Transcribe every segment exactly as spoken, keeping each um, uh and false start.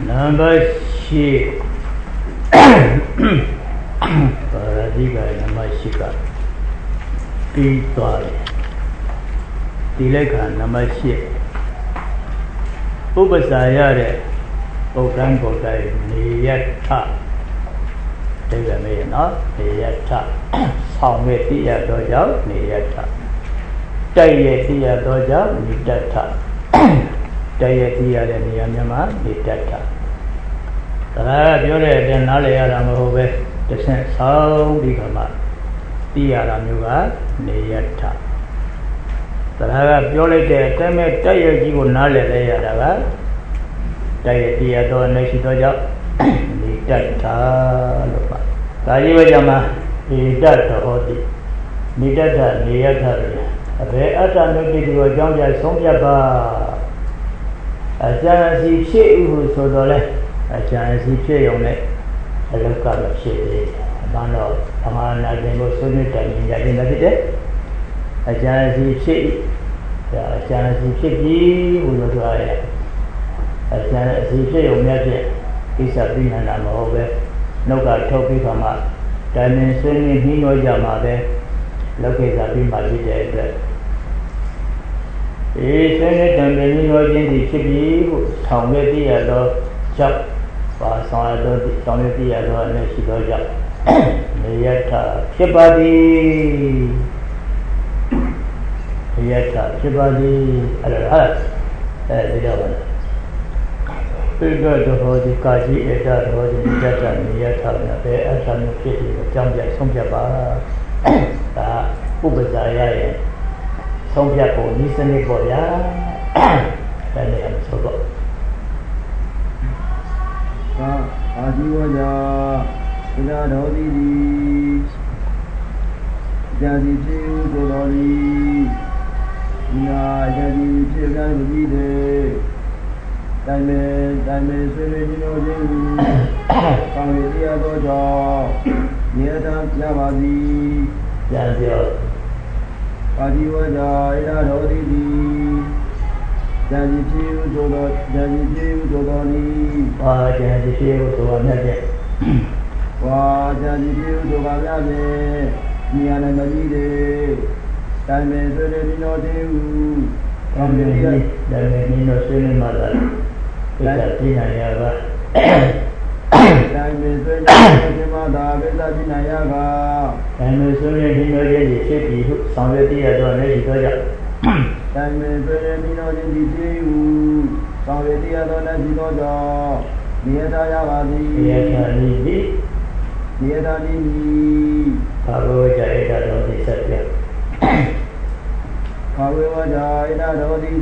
Number six. Paradika number six. Pitwale. Tileka number six. Upasayare. Okan Bokai Niyata. Take a minute, no? Niyata. Songetiya Doja, Niyata. Tayetiya Doja, Nidata. Tayetiya Niyama, Nidata. Tara, you're a Nalaya Move, the same sound become Tiara Muga, Niyata. Tara, you're a Tame Tayaji Nalaya. Tayetiya do next doja Nidata Lopa. Kayivajama, Nidata Hoti, Nidata, Niyata, a very automatic Jonja Somjaba. A Janasi Che who so dole, a Janasi Che on it, a look up of shade, a man of Amana Demo Sunita in Yadinabite, a Janasi Che, a Janasi Che who was right. As I say, you met it. It's a thing and I'm over. No God told me from us. Diamond swimming, he knows your mother. Look at that in my day. He's in it and then you know, in the city, some with the other shop. Or some other, some with the other, and she goes up. Yet, Chibadi. Yet, Chibadi. I don't know. Figure the whole Kaji, a dad, or the Jata, Yata, and a bear, and some kitty, Jambia, Somjaba, Ubazaya, Somjapo, Nissan, Boya, and they are so good. Ajiwaya, Pinadori, Jadi Jodori, Ina, Jadi Jodori. Diamond, diamond, swimming, you know, come with the other jaw, near the Yavadi, Janjo, Adiwada, Ida Rodidi, Jadi Chiu, Jadi Chiu, Dodoni, or Janji Chiu to another. Wa Jadi Chiu, Dogayane, Niana Madide, Diamond, swimming, you know, From the Nino Swimming Mother, Tina Yaga. Diamond swimming, Mother, Tina Yaga. Diamond swimming, Nino, the city, some of the other Nazi. Diamond swimming, Nino, the city, some of the other Nazi. Near Yavadi, near Dani, Pavo Jaida of the Settler. However, Ida Rodidi,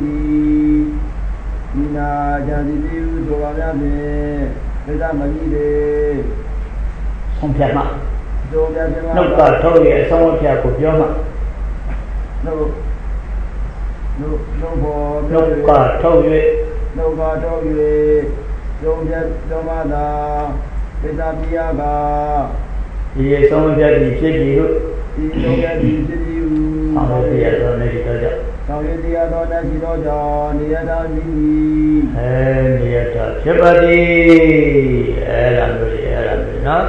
Nina, Jadi, Jogame, Peda Magide, Some Piama. Jogama, No, God told you, some of Piama. no, no, no, no, God told you, no, God told you, Jogama, Peda Piaga, he is some of the city, he is the some of the other Nazi. Saudi Adona Gidoja, Niada Mini, and Niata Chibadi, Elamuri, Elamuri, not.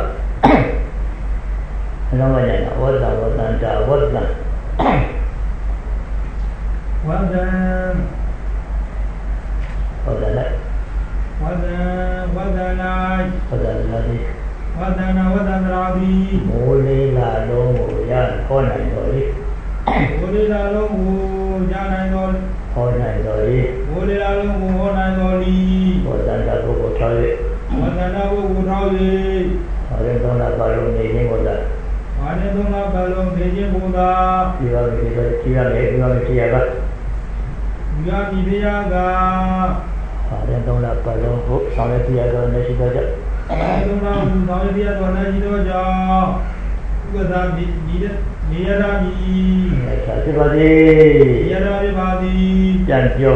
No one knows what that was and what that. Well then, What the heck? well then, well then, I, What the bloody well then, well then, Ravi, Mole La Lomo, Yan, Honai Dori, Olila Lomu, Janai, Honai Dori, Olila Lomu, Honai Dori, what the Bobo toilet. well then, I will Ravi, I don't know about anything with that. I don't know about Beijing Buddha, You have to get you have to get Yaga, I don't know about hope, some of the other Nazi. I don't know how to be a Donajidoja, because I'm needed. Niyadami, Everybody, Niyadami, Janjo,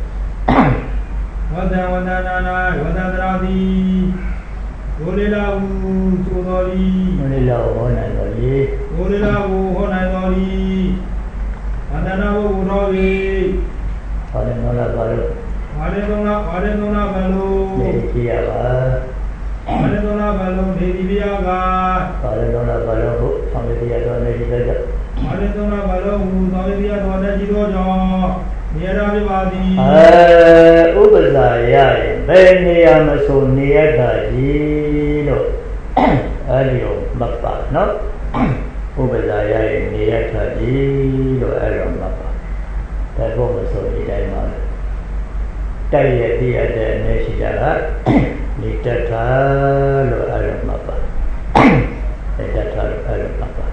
Wada Wada Nana, Wada Ravi, Olila Sodori, Manila, Honai Dori, Olila Honai Dori, Adana Rovi, I don't know about ဘာလဲသုံးလားဘာလဲသုံးလားဘလို့နေကြရပါဘာလဲသုံးလားဘလို့နေဒီပြာကဘာလဲသုံးလားဘလို့ဟုတ်ဆောင်ရတရားတော်နေကြတဲ့ဘာလဲသုံးလားဘလို့ဟူဆောင်ရတရားတော်နေကြတော့ကြောင့်နေရပြပါသည်အဲဥပဇာရရင်ဘယ်နေရာမဆိုနေရတာကြီးလို့အဲဒီလိုမှတ်ပါနော်ဥပဇာရရင်နေရတာကြီးလို့အဲ့လိုမှတ်ပါဒါဘုမဆိုဒီတိုင်းမှာတိုက်ရတည်ရတဲ့အနေရှိတာကနေတတ်တာလို့အဲ့လိုမှတ်ပါနေတတ်တာလို့အဲ့လိုမှတ်ပါ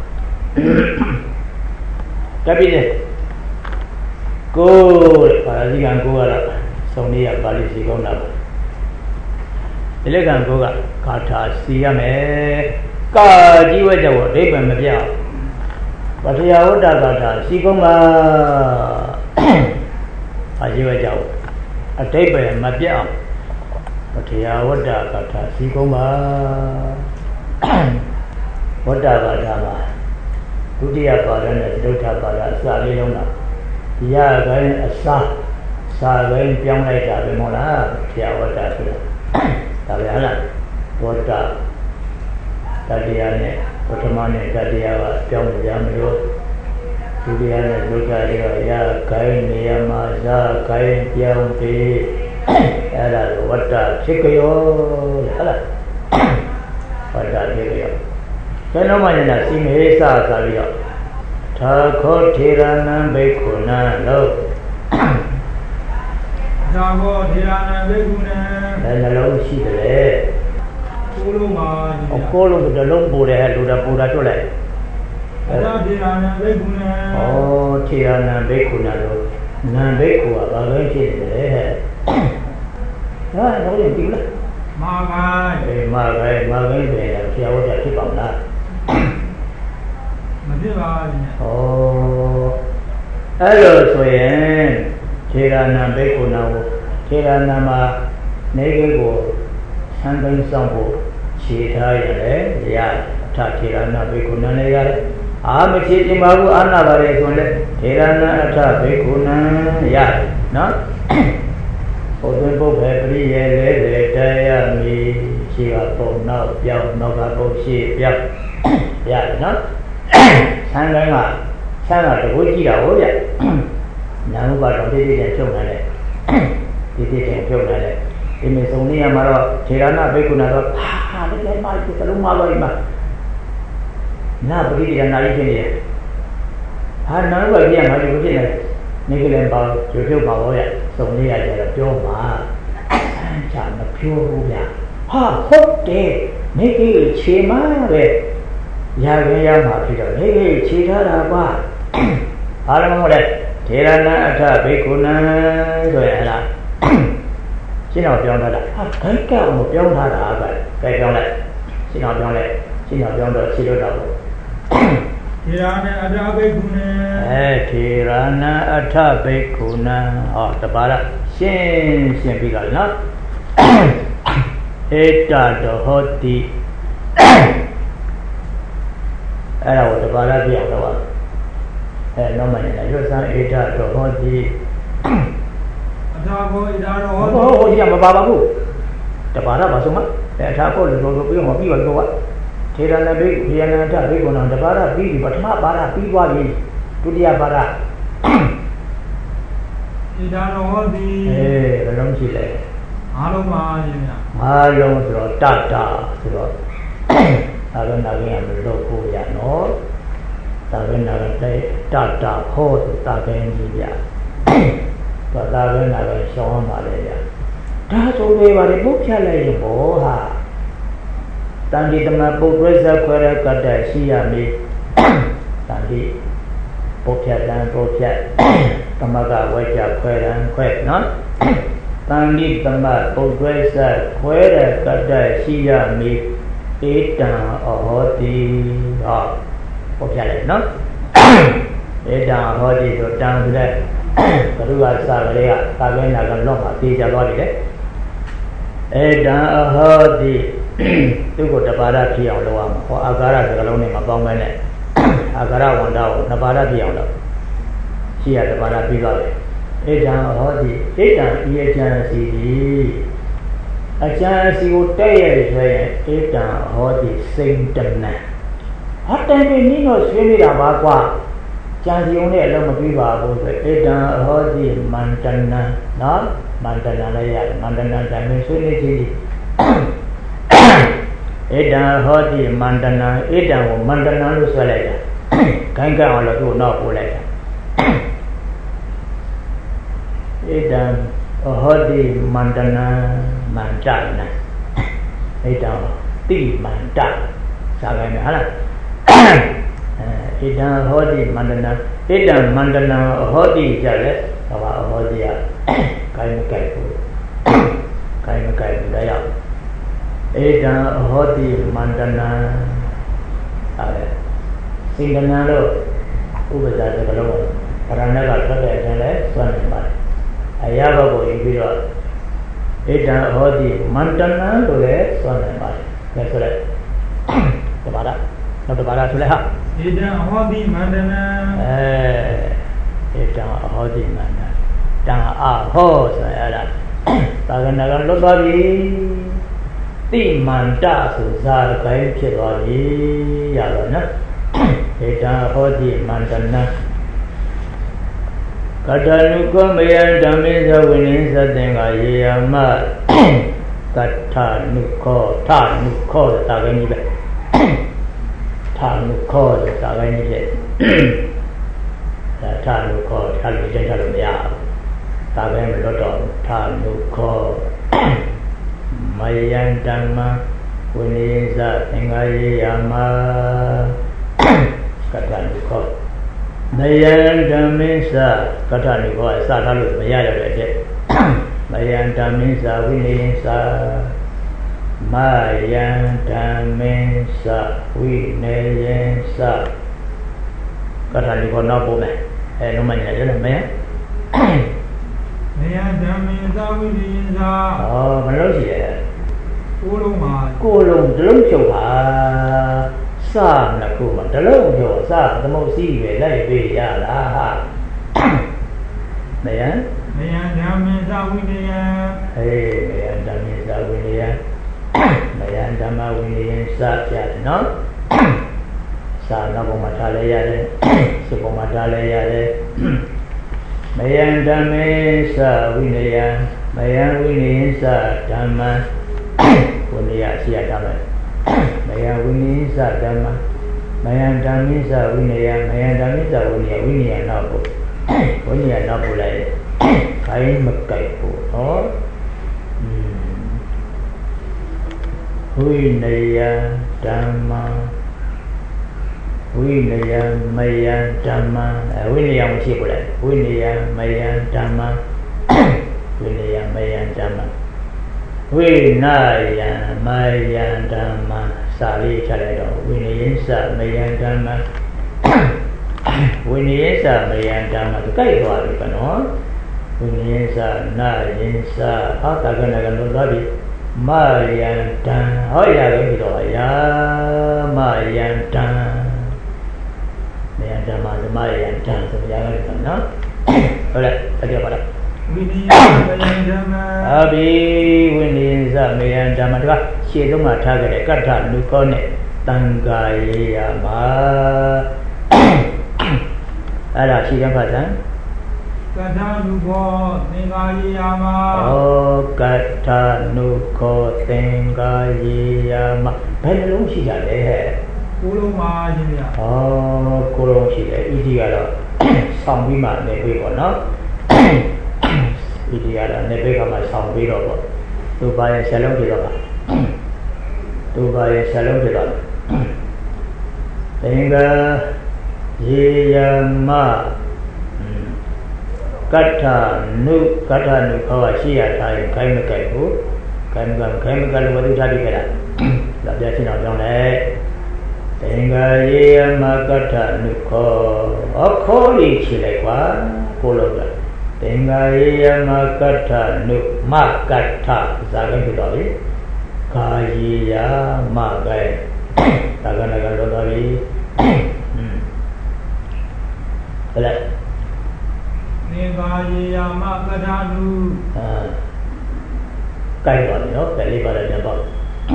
တပိနေကိုပါဠိကံကိုကတော့စုံနေရပါဠိစီကောင်းတာပါဒီလက်ကံကိုကဂါထာစီရမယ်ကာကြီးဝဲကြောင့်အဓိပ္ပာယ်မပြအောင်ပထယဝတ္တဂါထာစီကောင်းပါအာကြီးဝဲကြောင့်အဓိပ္ပာယ်မပြအောင်ပထယဝတ္တဂါထာစီကောင်းပါဝတ္တဂါထာမှာဒုတိယပါဠိနဲ့ဒုတိယပါဠိအစာလေးလုံးတာရခိုင်အစာစာခိုင်ပြောင်းလိုက်တာပဲမဟုတ်လားဆရာဝတ္တဆိုတာဒါပဲဟုတ်လားဝတ္တတတရားနဲ့ပထမနဲ့တတရားကပြောင်းကြမလို့ဒုတိယနဲ့ဒုတိယတွေကရခိုင်နေရာမှာစာခိုင်ပြောင်းပြီးအဲ့ဒါဝတ္တဖြစ်ကြောဟုတ်လားဝတ္တဖြစ်ကြောဘယ်တော့မှလည်းစီမေးစာစားပြီးတော့သာခောထေရနံဘိက္ခုနံလို့သာခောထေရနံဘိက္ခုနံလည်းနှလုံးရှိတယ်ကိုလုံးပါအကိုလုံးတစ်လုံးပို့တယ်လူတာပို့တာတွတ်လိုက်သာထေရနံဘိက္ခုနံဩထေရနံဘိက္ခုနံလို့နံဘိက္ခုကဘာပဲဖြစ်နေလဲဟဲ့ဟာတော့ရင်ဒီလားမာခိုင်အေးမာခိုင်မာခိုင်ပဲဆရာဝတ်တာဖြစ်ပါမလားမဖြစ်ပါဘူး။ဩအဲ့လိုဆိုရင်ထေရနာဘိက္ခုနာကိုထေရနာမှာနေကြီးကိုဆံသိမ်းဆောင်ဖို့ခြေထားရတယ်။ရအထထေရနာဘိက္ခုနာလည်းရတယ်။အာမခြေတင်ပါဘူးအာနာပါလေဆိုရင်ထေရနာအထဘိက္ခုနာရတယ်နော်။ဘုရင်ဘုပဲပရိယေလေလေတရားမီခြေကပုံနောက်ပြောင်းနောက်ကပုံရှေ့ပြောင်းရတယ်နော်ဆန်းတိုင်းကဆန်းကတကူကြည့်တာဟုတ်ဗျညာဥပါတော်တိတိနဲ့ဖြုတ်နိုင်တယ်တိတိနဲ့ဖြုတ်နိုင်တယ်ဒီမေစုံနေရမှာတော့ထေရနာဘိက္ခုနာတော့ဟာလည်းလည်းမိုက်သလုံးမလို့ဒီမှာနာပရိဒီယနာကြီးဖြစ်နေတယ်ဟာနာဥပါကြီးကငါတို့ဖြစ်နေနေကလေးပေါ့ကျွဖြုတ်ပါတော့ဗျစုံနေရကြတော့ပြောမှာဆန်းချမဖြိုးဘူးဗျဟာဟုတ်တယ်နေကြီးခြေမပဲရခင်ရမှာဖြစ်တော့ဟေးဟေးခြေထားတာကွာအားလုံးမဟုတ်လေထေရနာအထဘိက္ခုနံဆိုရင်ဟလားရှင်းအောင်ပြောင်းထားတာဟာခိုက်ကောက်မပြောင်းထားတာပဲကြိုက်ပြောင်းလိုက်ရှင်းအောင်ပြောင်းလိုက်ရှင်းအောင်ပြောင်းတော့ခြေလို့တော့ထေရနာအထဘိက္ခုနံအဲထေရနာအထဘိက္ခုနံဟောတပါးလားရှင်းရှင်းပြီးကြနော်ဧတတောဟောတိအဲ့ဒါကိုတပါးလားပြအောင်တော့အဲတော့မှလည်းရွတ်စမ်းဧတတောဟောတိအထာဘောဣဒါရောဟောဟောဒီကမပါပါဘူးတပါးလားပါဆုံးမအဲအထာဘောလို့ဆိုပြီးတော့ပြီးတော့ကထေရနာဘိက္ခုယနာတဘိက္ခုနံတပါးလားပြီးပြီပထမပါဠိပြီးသွားပြီဒုတိယပါဠိဣဒါရောဟောတိအေးဘယ်လုံးရှိလဲအားလုံးပါရှင်ဗျာအားလုံးဆိုတော့တတဆိုတော့သာဝနာကြီးကမလို့ကိုရနော်သာဝနာကတဲ့တတဟောဆိုတာကင်းကြီးဗျာတော့သာဝနာကရှောင်းပါလေဗျာဒါဆိုတွေပါလေပုတ်ဖြတ်လိုက်ရင်ဘောဟာတန်ဒီတမပုတ်တွဲစခွဲရကတည်းရှိရမည်တန်ဒီပုတ်ဖြတ်တန်ပုတ်ဖြတ်တမကဝဲကြခွဲရန်ခွဲနော်တန်ဒီတမပုတ်တွဲစခွဲရကတည်းရှိရမည်ဧတံအဟောတိဟောပေါ်ပြလိုက်နော်ဧတံဟောတိဆိုတံဆိုတဲ့ဘုရားစာကလေးကသာဝေနာကလော့မှာသိကြသွားပြီလေဧတံအဟောတိသူ့ကိုတပါဒဖြစ်အောင်လုပ်ရမှာဟောအာကာရစကလုံးနဲ့မပေါင်းမဲနဲ့အာကာရဝန္တာကိုနှစ်ပါဒဖြစ်အောင်လုပ်ရှိရတပါဒပြီးသွားတယ်ဧတံဟောတိဧတံဤအကျံစီသည်အကျံစီကိုတဲ့ရဆိုရင်ဧတံဟောတိစိန်တနံဟောတိုင်ပြီးနည်းတော့ဆွေးနေတာပါကွာကျန်စီုံနဲ့အလုံးမပြီးပါဘူးဆိုဧတံဟောတိမန္တနံနော်မန္တနံလည်းရတယ်မန္တနံတိုင်ပြီးဆွေးနေခြင်းဧတံဟောတိမန္တနံဧတံကိုမန္တနံလို့ဆွဲလိုက်တာခိုင်းကအောင်လို့သူ့နောက်ပို့လိုက်တာဧတံဟောတိမန္တနံမန္တနံဧတံတိမန္တစာခိုင်းမယ်ဟုတ်လားဧတံဟောတိမန္တနံဧတံမန္တနံဟောတိကြလဲဟောပါဟောတိကခိုင်းမကြိုက်ဘူးခိုင်းမကြိုက်ဘူးဒါရောက်ဧတံဟောတိမန္တနံအဲစိတ်တဏှာလို့ဥပဇာတကလုံးပရဏကထွက်တဲ့အချိန်လဲစွန့်နေပါတယ်အရာဘကိုယူပြီးတော့ဧတံဟောတိမန္တနံလို့လည်းစွန့်နေပါတယ်ဒါဆိုလိုက်တပါဒနောက်တပါဒဆိုလိုက်ဟာဧတံဟောတိမန္တနံအဲဧတံဟောတိမန္တနံတံအဟောဆိုရတာသာဂနာကလွတ်သွားပြီတိမန္တဆိုဇာကိုင်းဖြစ်သွားပြီရတော့နော်ဧတံဟောတိမန္တနံကတနုကောမယံဓမ္မေသဝိနည်းသတ္တံကယေယမကထနုခောထနုခောသာကိုင်းကြီးပဲထနုခောသာကိုင်းကြီးပဲဒါထနုခောထလို့ကျင့်ထားလို့မရဘူးသာကိုင်းမလွတ်တော့ထနုခောမယံဓမ္မဝိနည်းသတ္တံကယေယမကထနုခောမယံဓမ္မေသကထနုခောအစထားလို့မရရတဲ့အချက်မယံဓမ္မေသဝိနည်းသမယံဓမ္မေသဝိနည်းသကထနုခောနောက်ပို့မယ်အဲလုံးမညာရလားမယံမယံဓမ္မေသဝိနည်းသဟောမလို့ရှိရဲ့ကိုလုံးမှာကိုလုံးတလုံးချုပ်ပါစနှစ်ခုမှာတလုံးကျော်စသမုတ်စီပဲလိုက်ပေးရလားဟာမယံမယံဓမ္မေသဝိနယံဟေးမယံဓမ္မေသဝိနယံမယံဓမ္မဝိနယံစပြတယ်နော်စာနောက်ပုံမှာထားလဲရတယ်စပုံမှာထားလဲရတယ်မယံဓမ္မေသဝိနယံမယံဝိနယံစဓမ္မဝိနယရှိရတာမယ်မယံဝိနည်းသဓမ္မမယံဓမ္မိသဝိနယမယံဓမ္မိသဝိနယဝိနယနောက်ကိုဝိနယနောက်ကိုလိုက်ခိုင်းမကြိုက်ဘူးဟောဝိနယဓမ္မဝိနယမယံဓမ္မဝိနယမရှိဘူးလေဝိနယမယံဓမ္မဝိနယမယံဓမ္မဝိနာယံမယံဓမ္မစာလေးချလိုက်တော့ဝိနည်းသမယံဓမ္မဝိနည်းသမယံဓမ္မသူကြိုက်သွားပြီကနော်ဝိနည်းသနာယင်္စဟောတာကနကလုံးသွားပြီမယံတံဟောရပြီတော့ယာမယံတံမယံဓမ္မသမယံတံဆိုရရတယ်နော်ဟုတ်လားတကယ်ပါလားဝိနည်းသမယံဓမ္မအဘိဝိနည်းသမယံဓမ္မတကရှေ့ဆုံးမှာထားခဲ့တဲ့ကထနုခောနဲ့တံဃာယေယမှာအဲ့ဒါရှိတဲ့ဖတ်စံကထနုခောသင်္ဃာယေယမှာဩကထနုခောသင်္ဃာယေယမှာဘယ်နှလုံးရှိကြလဲဟဲ့ကိုလုံးပါရှင်ဗျာဩကိုလုံးရှိတယ်ဤဒီကတော့ဆောင်းပြီးမှနေပြီပေါ့နော်ဒီတရားတော့နေဘက်ကမှဆောင်းပြီးတော့ပေါ့သူပါရဲ့ဆလုံးပြတော့ပါသူပါရဲ့ဆလုံးပြတော့သင်္ဃာယေယမကတ္ထနုကတ္ထနုခေါ်ရှိရထားရင်ခိုင်းမကြိုက်ဘူးခိုင်းမကခိုင်းမကလို့ဝတ္ထုထားပြီးကြတာဒါပြချင်းတော့ကြောင်းလဲသင်္ဃာယေယမကတ္ထနုခေါ်အခေါ်လေးချလိုက်ကွာကိုလို့ကသင်္ဃာယေယမကတ္ထနုမကတ္ထဇာကိဖြစ်တော်ပြီကာယေယမကဲသာကနကလောတော်ပြီဟဲ့နေကာယေယာမကထာနုအာကိုက်ပါနော်ပဲလေးပါတော့ပြန်ပေါ့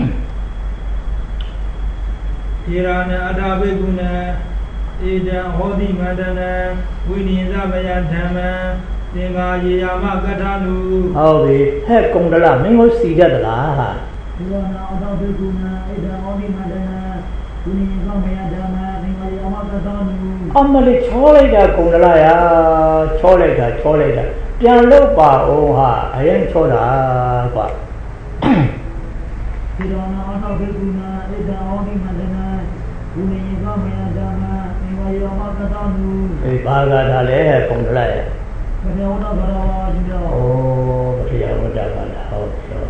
ဒီရဏအတာဘိကုဏဧတံဟောတိမန္တနံဝိနိယမယဓမ္မံသင်္ဃာယေယာမကထာနုဟုတ်ပြီဟဲ့ကုံတလမင်းကိုစီတတ်သလားဟာဒီရဏအတာဘိကုဏဧတံဟောတိမန္တနံဝိနိယမယဓမ္မံသင်္ဃာယေယာမကထာနုအမလေးချောလိုက်တာကုံတလရာချောလိုက်တာချောလိုက်တာပြန်လို့ပါအောင်ဟာအရင်ချောတာကွာဒီရဏအတာဘိကုဏဧတံဟောတိမန္တနံဝိနိယမယဓမ္မံသင်္ဃာယေယာမကထာနုအေးဘာကထာလဲကုံတလရာဘယ်လိုတော့ဘာလို့ဒီတော့အိုးဘုရားဝတ္တကလာဟုတ်တော့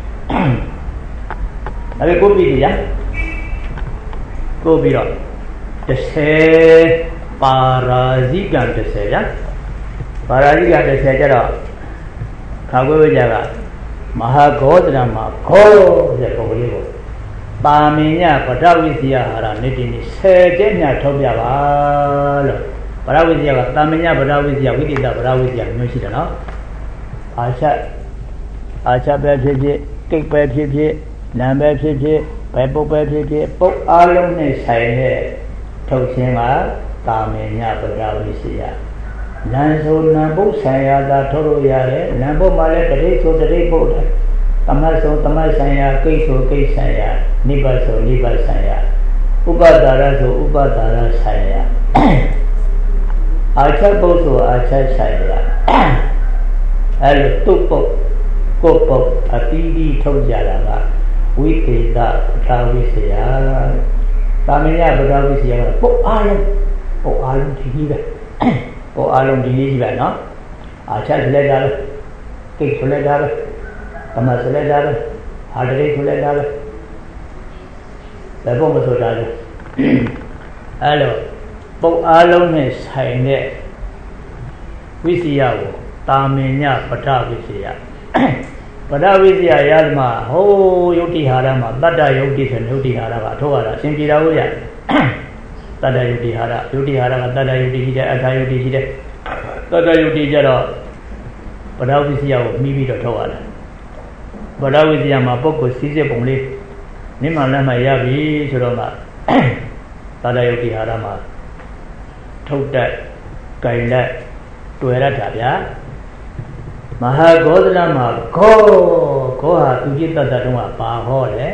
အဲ့ဒီကိုပြီးရကိုပြီးတော့တစ်ပါရာဇိကံတစ်ဗျာပါရာဇိကံတစ်ကျတော့ခါကွေးဝကြကမဟာဂောတရမှာဂောတဲ့ပုံလေးကိုပါမင်ညပထဝိစီယဟာရနိတိနိဆယ်ကျက်ညထုတ်ပြပါလို့ပထဝိစီယကတာမင်ညပထဝိစီယဝိတိတပထဝိစီယမျိုးရှိတယ်နော်အာချက်အာချက်ပဲဖြစ်ဖြစ်ကိတ်ပဲဖြစ်ဖြစ်နံပဲဖြစ်ဖြစ်ဘယ်ပုတ်ပဲဖြစ်ဖြစ်ပုတ်အားလုံးနဲ့ဆိုင်တဲ့ထုတ်ခြင်းကတာမင်ညပထဝိစီယနံဆိုနံပုတ်ဆိုင်ရာသာထုတ်လို့ရတယ်နံပုတ်မှလည်းတတိဆိုတတိပုတ်တယ်သမတ်ဆိုသမတ်ဆိုင်ရာကိတ်ဆိုကိတ်ဆိုင်ရာနိဗ္ဗာန်ဆိုနိဗ္ဗာန်ဆိုင်ရာဥပဒါရဆိုဥပဒါရဆိုင်ရာအာချက်ပုတ်ဆိုအာချက်ဆိုင်ရာအဲလိုတုတ်ပုတ်ကိုပုတ်အတိအကျထုတ်ကြတာကဝိသေသပထဝိစီယတာမင်ညပထဝိစီယကပုတ်အားလုံးပုတ်အားလုံးဒီကြီးပဲပုတ်အားလုံးဒီကြီးပဲနော်အာချက်လက်တာလဲကိတ်လက်တာလဲသမတ်လက်တာလဲဟာတရိတ်လက်တာလဲဘယ်ပုံမဆိုတာလဲအဲလိုပုတ်အားလုံးနဲ့ဆိုင်တဲ့ဝိစီယကိုတာမင်ညပထဝိစီယပထဝိစီယရသမာဟိုးယုတ်တိဟာရမှာတတ္တယုတ်တိဆိုယုတ်တိဟာရကအထောက်ရတာအရှင်ပြေတာကိုရတတ္တယုတ်တိဟာရယုတ်တိဟာရကတတ္တယုတ်တိရှိတယ်အထာယုတ်တိရှိတယ်တတ္တယုတ်တိကျတော့ပထဝိစီယကိုမိပြီးတော့ထောက်ရတယ်ပထဝိစီယမှာပုဂ္ဂိုလ်စည်းစိမ်ပုံလေးနိမလမ်းမှာရပြီဆိုတော့မှတတ္တယုတ်တိဟာရမှာထုတ်တတ်ကြိုင်လက်တွေ့ရတာဗျာမဟာဂောဒလမှာဂောဂောဟာသူจิตတတတုံးကဘာဟောလဲ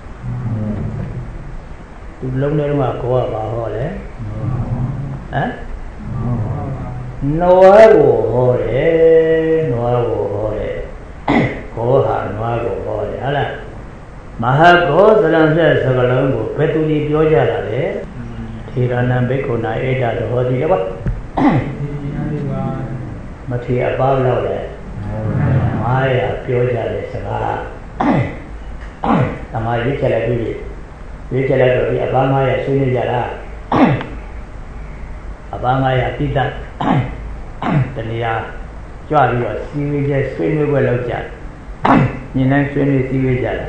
သူလုံးထဲတုံးကဂောကဘာဟောလဲဟမ်နွားကိုဟောတယ်နွားကိုဟောတယ်ဂောဟာနွားကိုဟောတယ်ဟုတ်လားမဟာဂောဒလံဆက်စကလုံးကိုဘယ်သူကြီးပြောကြတာလဲထေရဏံဘိက္ခုနာဧတတဟောတိလေကွာမထေရအပါလောက်လဲငါးရာပြောကြတဲ့စကားတမရွေးချယ်လိုက်ပြီရွေးချယ်လိုက်တော့ဒီအပါငါးရာဆွေးနွေးကြတာအပါငါးရာတိတ္တတဏှာကြွပြီးတော့စီဝေးကျဆွေးနွေးပွဲလုပ်ကြညီနိုင်ဆွေးနွေးစီဝေးကြတာ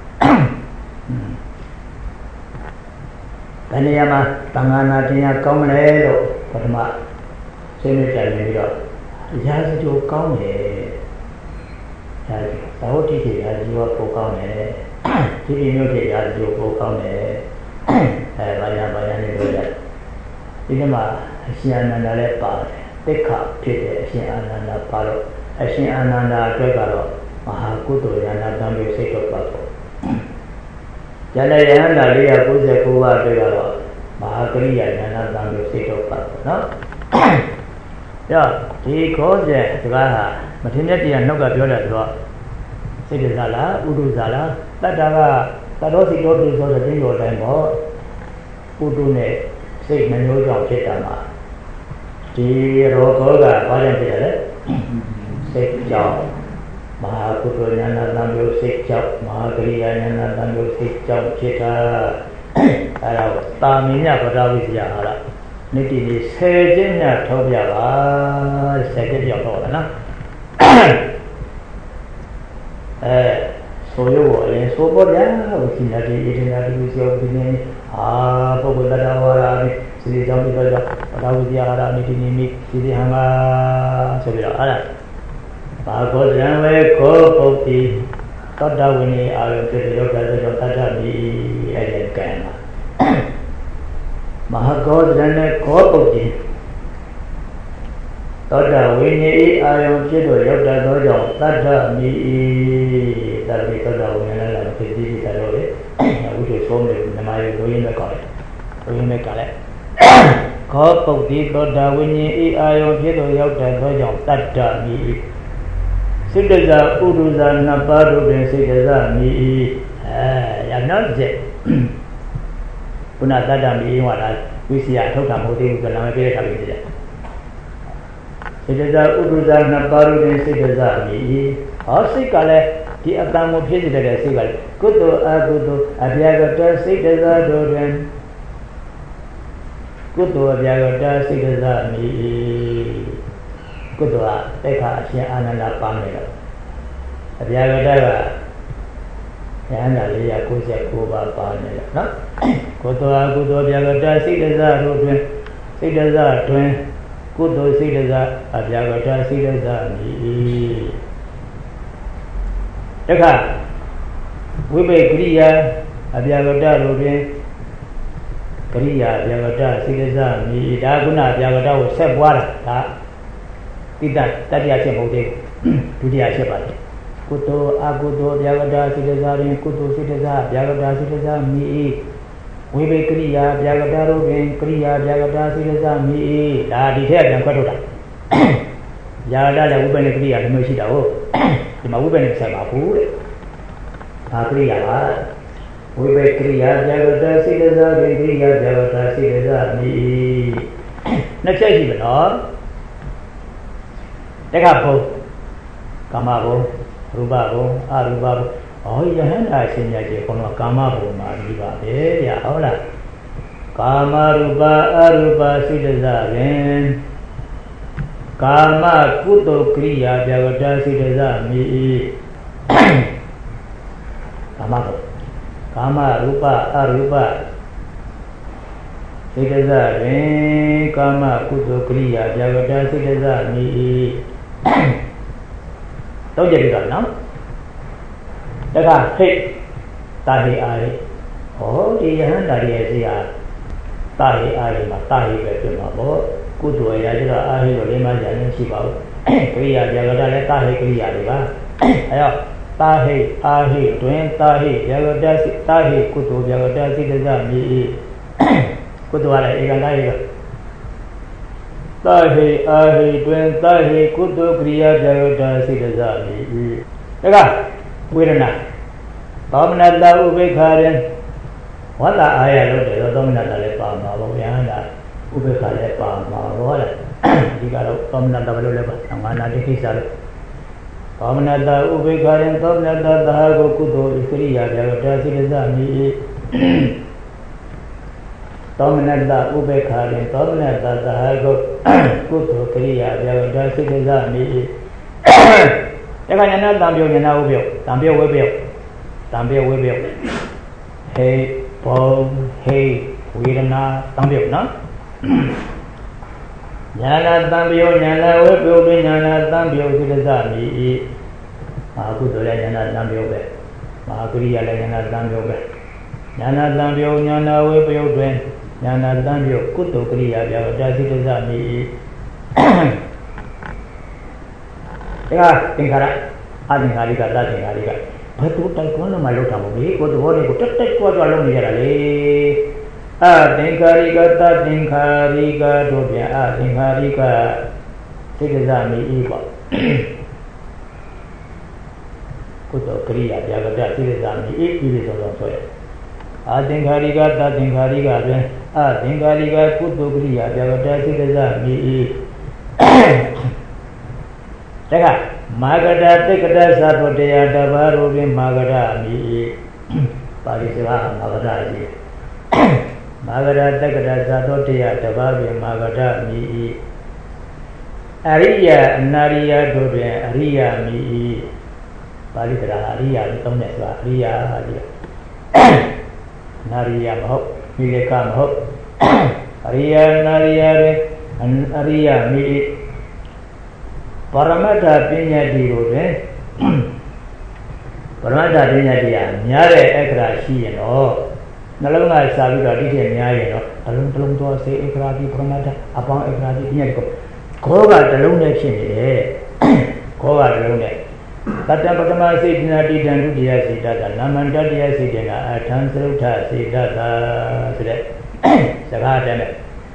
တဏှာမှာတန်ခါနာတရားကောင်းမလဲလို့ပထမဆွေးနွေးကြပြီးတော့ရာဇကြိုကောင်းတယ်ရာဇသာဝတိတိရာဇကြိုပိုကောင်းတယ်ဒီဒီမျိုးတွေရာဇကြိုပိုကောင်းတယ်အဲဘာရဘာရနေလို့ရတယ်ဒီကမှာအရှင်အာနန္ဒာလည်းပါတယ်တိခဖြစ်တဲ့အရှင်အာနန္ဒာပါတော့အရှင်အာနန္ဒာအတွက်ကတော့မဟာကုသိုလ်ရဟန္တာတံပြုစိတ်တော့ပါတော့ကျန်တဲ့ရဟန္တာလေးရာ၉၉ပါးအတွက်ကတော့မဟာကရိယာရဟန္တာတံပြုစိတ်တော့ပါတော့နော်ကြောဒီခေါ်တဲ့စကားဟာမထင်တဲ့တရားနှုတ်ကပြောတယ်ဆိုတော့စိတ်ဒဇာလားဥဒုဇာလားတတ္တာကသတ္တောစိတောတုဆိုတဲ့တင်းတော်တိုင်းပေါ့ဥဒုနဲ့စိတ်နှမျိုးကြောင့်ဖြစ်တာမှာဒီရောဂောကဘာကြောင့်ဖြစ်တယ်လဲစိတ်ကြောင့်မဟာကုသိုလ်ဉာဏ်တံမျိုးစိတ်ကြောင့်မဟာကရိယာဉာဏ်တံမျိုးစိတ်ကြောင့်ဖြစ်တာအဲဒါကိုတာမင်ညပထဝိစီယဟာရနိတိဒီဆယ်ကျင်းညထောက်ပြပါဆယ်ကျင်းပြောက်တော့လားနော်အဲဆဆိုရုပ်ကိုအရင်ဆိုပေါ်ဗျာဟိုရှင်ရတဲ့ဣတိနာတိစီယောဒီနေအာပုဂ္ဂိုလ်တ attva ဝါရာစီစီကြောင့်ဒီတော့ပဒါဝိဇ္ဇာဟာရမိတိနိမိစီစီဟံငါဆိုပြီးတော့အဲ့ဒါဘာကောဇံဝေခောပုပ္ပိသောတဝိနည်းအာရုံဖြစ်တဲ့ယောဂဆိုကြောင့်တတ္တမိအဲ့ဒီကံမှာမဟာကောဇံနဲ့ခောပုပ္ပိသောတဝိနည်းအာရုံဖြစ်တဲ့ယောဂသောကြောင့်တတ္တမိတတ္တိသောတဝိနည်းလည်းဖြစ်ပြီးကြတော့လေဝိသုဆုံးတယ်နမယေလိုရင်းနဲ့ကောက်တယ်လိုရင်းနဲ့ကလည်းခောပုပ္ပိသောတဝိနည်းအာရုံဖြစ်တဲ့ယောဂသောကြောင့်တတ္တမိစိတ္တဇာဥဒုဇာနှစ်ပါးတို့တွင်စိတ္တဇာမိအဲရနောက်ကျခုနတတ္တမိဟောတာဝိစီယထုတ်တာမဟုတ်သေးဘူးကလည်းမပြည့်တဲ့ခါလေးပြည့်တယ်စိတ္တဇာဥဒုဇာနှစ်ပါးတို့တွင်စိတ္တဇာမိဟောစိတ်ကလည်းဒီအတန်ကိုဖြစ်စေတဲ့စိတ်ကလည်းကုသိုလ်အကုသိုလ်အပြာကတစိတ္တဇာတို့တွင်ကုသိုလ်အပြာကတစိတ္တဇာမိကုသိုလ်ကတိခါအရှင်အာနန္ဒပါနေတော့အပြာကတကဉာဏ်သာလေးရကိုယ်ချက်ကိုယ်ပါပါနေတော့နော်ကုသိုလ်အကုသိုလ်အပြာကတစိတ္တဇာတို့တွင်စိတ္တဇာတွင်ကုသိုလ်စိတ္တဇာအပြာကတစိတ္တဇာမိတခါဝိပေကရိယာအပြာကတတို့တွင်ကရိယာအပြာကတစိတ္တဇာမိဒါကုဏအပြာကတကိုဆက်ပွားတာဒါတိတ္တတတိယချက်မဟုတ်သေးဘူးဒုတိယချက်ပါလေကုသိုလ်အကုသိုလ်ဗျာဂတာစိတ္တဇာတွင်ကုသိုလ်စိတ္တဇာဗျာဂတာစိတ္တဇာမိဝိပေကရိယာဗျာဂတာတို့တွင်ကရိယာဗျာဂတာစိတ္တဇာမိဒါဒီထက်ပြန်ခွဲထုတ်တာဗျာဂတာလည်းဝိပနိကရိယာတစ်မျိုးရှိတာဟုတ်ဒီမှာဝိပနိဆက်ပါဘူးတဲ့ဒါကရိယာပါဝိပေကရိယာဗျာဂတာစိတ္တဇာတွင်ကရိယာဗျာဂတာစိတ္တဇာမိနှစ်ချက်ရှိမနော်တက္ကဘုကာမဘုရူပဘုအရူပဘုဟောယဟန္တာရှင်မြတ်ကြီးခေါင်းကကာမဘုမှာပြီးပါပဲဗျာဟုတ်လားကာမရူပအရူပစိတ္တဇာပင်ကာမကုသိုလ်ကရိယာဗျာဂတစိတ္တဇာမိကာမဘုကာမရူပအရူပစိတ္တဇာပင်ကာမကုသိုလ်ကရိယာဗျာဂတစိတ္တဇာမိတော့ကြည့်ကြနော်တခါဟိတ်တာဟိအာရိဟောဒီယဟန်တာရဲ့စီဟာတာဟိအာရိမှာတာဟိပဲပြင်မှာပေါ့ကုသိုလ်ရာကျတော့အာဟိတော့လေးမှကြာနေရှိပါဘူးကရိယာဗျာဂတလည်းတာဟိကရိယာတွေပါအဲတော့တာဟိအာဟိတွင်တာဟိဗျာဂတတာဟိကုသိုလ်ဗျာဂတစိတ္တဇာမိကုသိုလ်ရဧကံတာဟိကတာဟိအာဟိတွင်တာဟိကုသိုလ်ကရိယာဗျာဂတစိတ္တဇာမိတကဝေဒနာသောမနတဥပိ္ပခာရင်ဝတ္တအာရလို့တယ်သောမနတလည်းပါမှာပေါ့ဗျာဒါဥပိ္ပခာလည်းပါမှာပေါ့လေဒီကတော့သောမနတဘလို့လည်းပါငါနာတိကိစ္စလို့သောမနတဥပိ္ပခာရင်သောမနတသာကိုကုသိုလ်ကရိယာဗျာဂတစိတ္တဇာမိသောမနတဥပေက္ခာရင်သောမနတသဟကိုကုသိုလ်ကရိယာဗျာဂတစိတ္တဇာမိတခါညာနာတံပြောညာနာဥပြောတံပြောဝေပြောတံပြောဝေပြောဟေဘောဟေဝေဒနာတံပြောနော်ညာနာတံပြောညာနာဝေပြောတွင်ညာနာတံပြောစိတ္တဇာမိမဟာကုသိုလ်လည်းညာနာတံပြောပဲမဟာကရိယာလည်းညာနာတံပြောပဲညာနာတံပြောညာနာဝေပြောတွင်ညာနာတံပြောကုသိုလ်ကရိယာဗျာဂတစိတ္တဇာမိဒါကသင်္ခါရအသင်္ခါရိကသသင်္ခါရိကဘယ်သူတိုက်ကွန်းလို့မလုပ်တာမဟုတ်ဘူးကိုယ်သဘောလေးကိုတက်တက်ကြွကြွလုပ်နေကြတာလေအသင်္ခါရိကသသင်္ခါရိကတို့ပြန်အသင်္ခါရိကစိတ္တဇာမိဤပေါ့ကုသိုလ်ကရိယာဗျာဂတစိတ္တဇာမိဤဤဆိုတော့ဆိုရအသင်္ခါရိကသသင်္ခါရိကတွင်အသင်္ခါရိကကုသိုလ်ကရိယာဗျာဂတစိတ္တဇာမိဤတကမာဂဒတိကတသဗ္ဗတရားတဘာတို့တွင်မာဂဒမိပါဠိစကားမာဂဒကြီးမာဂဒတက္ကတသဗ္ဗတရားတဘာတွင်မာဂဒမိအရိယအနာရိယတို့တွင်အရိယမိပါဠိတရားအရိယာလို့သုံးတယ်ဆိုတာအရိယာအရိယာနာရိယာမဟုတ်မိလေကမဟုတ်အရိယာနာရိယာတွေအရိယာမိပရမတ္ထပညာတိကိုတွင်ပရမတ္ထပညာတိကများတဲ့အခရာရှိရင်တော့နှလုံးကစာပြီးတော့တိတိများရင်တော့အလုံးတစ်လုံးသောစေအခရာတိပရမတ္ထအပေါင်းအခရာတိပညာတိကိုခေါ်ကတစ်လုံးနဲ့ဖြစ်နေတယ်ခေါ်ကတစ်လုံးနဲ့တတ္တပထမစေတနာတိတံဒုတိယစေတတာနာမန္တတိယစေတနာအထံသရုဋ္ဌစေတတာဆိုတဲ့စကားတည်းနဲ့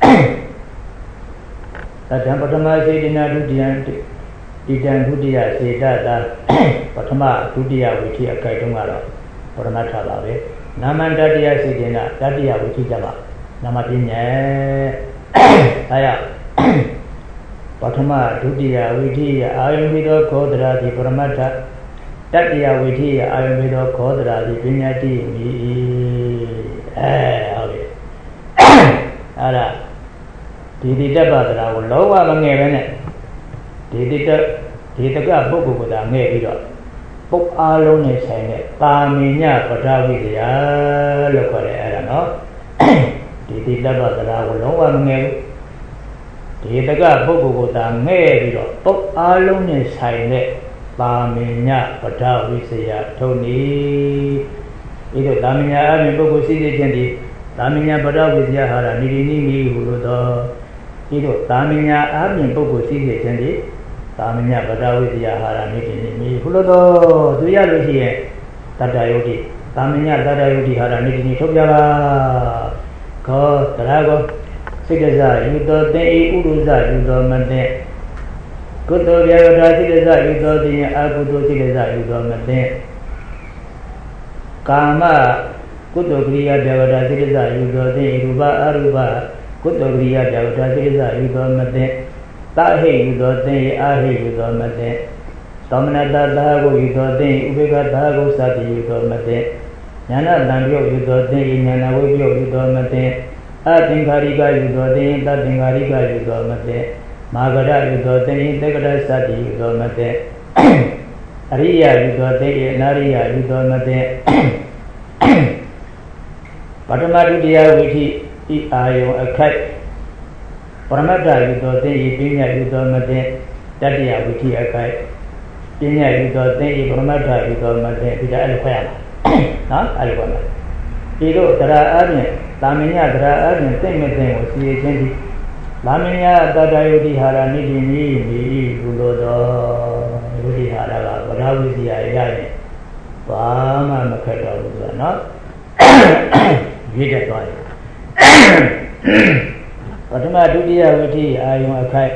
တတ္တပထမစေတနာဒုတိယတိတံဒုတိယစေတတာပထမဒုတိယဝိထိအကြိုက်တုန်းကတော့ပရမတ္ထပါပဲနာမန္တတိယစေတနာတတိယဝိထိကြမှာနာမပညာအဲရပထမဒုတိယဝိထိအာယုမိသောခောဒရာတိပရမတ္ထတတိယဝိထိအာယုမိသောခောဒရာတိပညာတိမိအဲဟုတ်ပြီအဲ့ဒါဒီတိတ္တပဒရာကိုလုံးဝမငယ်ပဲနဲ့ဒီတိတ္တဒီတကပုဂ္ဂိုလ်ကသာငဲ့ပြီးတော့ပုတ်အားလုံးနဲ့ဆိုင်တဲ့တာမညပဒဝိဇ္ဇာလို့ခေါ်တယ်အဲ့ဒါနော်ဒီတိတ္တပဒရာကိုလုံးဝမငယ်ဘူးဒီတကပုဂ္ဂိုလ်ကိုသာငဲ့ပြီးတော့ပုတ်အားလုံးနဲ့ဆိုင်တဲ့တာမညပဒဝိဇ္ဇာထုံးနေဒီတော့တာမညအပြင်ပုဂ္ဂိုလ်ရှိစေခြင်းဒီတာမညပဒဝိဇ္ဇာဟာရနိရိနိမိဟုလို့တော့ဒီတော့တာမညအပြင်ပုဂ္ဂိုလ်ရှိစေခြင်းဒီတာမညပဒဝိဇ္ဇာဟာရနိရိနိမိဟုလို့တော့သူရလို့ရှိရင်တတ္တယုတ်တိတာမညတတ္တယုတ်တိဟာရနိရိနိထုတ်ပြပါခောတရားကောစိတ်ကစားယူတော်တဲ့ဤဥရုဇယူတော်မတဲ့ကုသိုလ်ဗျာဒာစိတ်ကစားယူတော်တဲ့အကုသိုလ်စိတ်ကစားယူတော်မတဲ့ကာမကုသိုလ်ကရိယာဗျာဒာစိတ်ကစားယူတော်တဲ့ရူပအရူပကုသိုလ်ကရိယာဗျာဒာစိတ်ကစားယူတော်မတဲ့တဟိယူတော်တဲ့အာဟိယူတော်မတဲ့သောမနတသာကိုယူတော်တဲ့ဥပေက္ခသာကိုစသည်ယူတော်မတဲ့ဉာဏတံပြုတ်ယူတော်တဲ့ဉာဏဝိပြုတ်ယူတော်မတဲ့အသင်္ခါရိကယူတော်တဲ့တသင်္ခါရိကယူတော်မတဲ့မာဂရယူတော်တဲ့တက္ကရစတိယူတော်မတဲ့အရိယယူတော်တဲ့အနာရိယယူတော်မတဲ့ပထမဒုတိယဝိထိဤအာယုံအခိုက်ပရမတ္ထယူတော်တဲ့ဤပညာယူတော်မတဲ့တတိယဝိထိအခိုက်ပညာယူတော်တဲ့ဤပရမတ္ထယူတော်မတဲ့ဒီကအဲ့လိုခွဲရမှာနော်အဲ့လိုခွဲမှာဒီလိုတရားအပြင်သာမညတရားအပြင်သိမသိကိုစီရင်ခြင်းဒီသာမညတတ္တယုတိဟာရနိတိမိမိဘုလိုတော်ယုတိဟာရကဗဒဝိဇ္ဇာရရင်ဘာမှမခက်တော့ဘူးဆိုတာနော်ရွေးတတ်သွားတယ်ပထမဒုတိယဝိထိအာယုံအခိုက်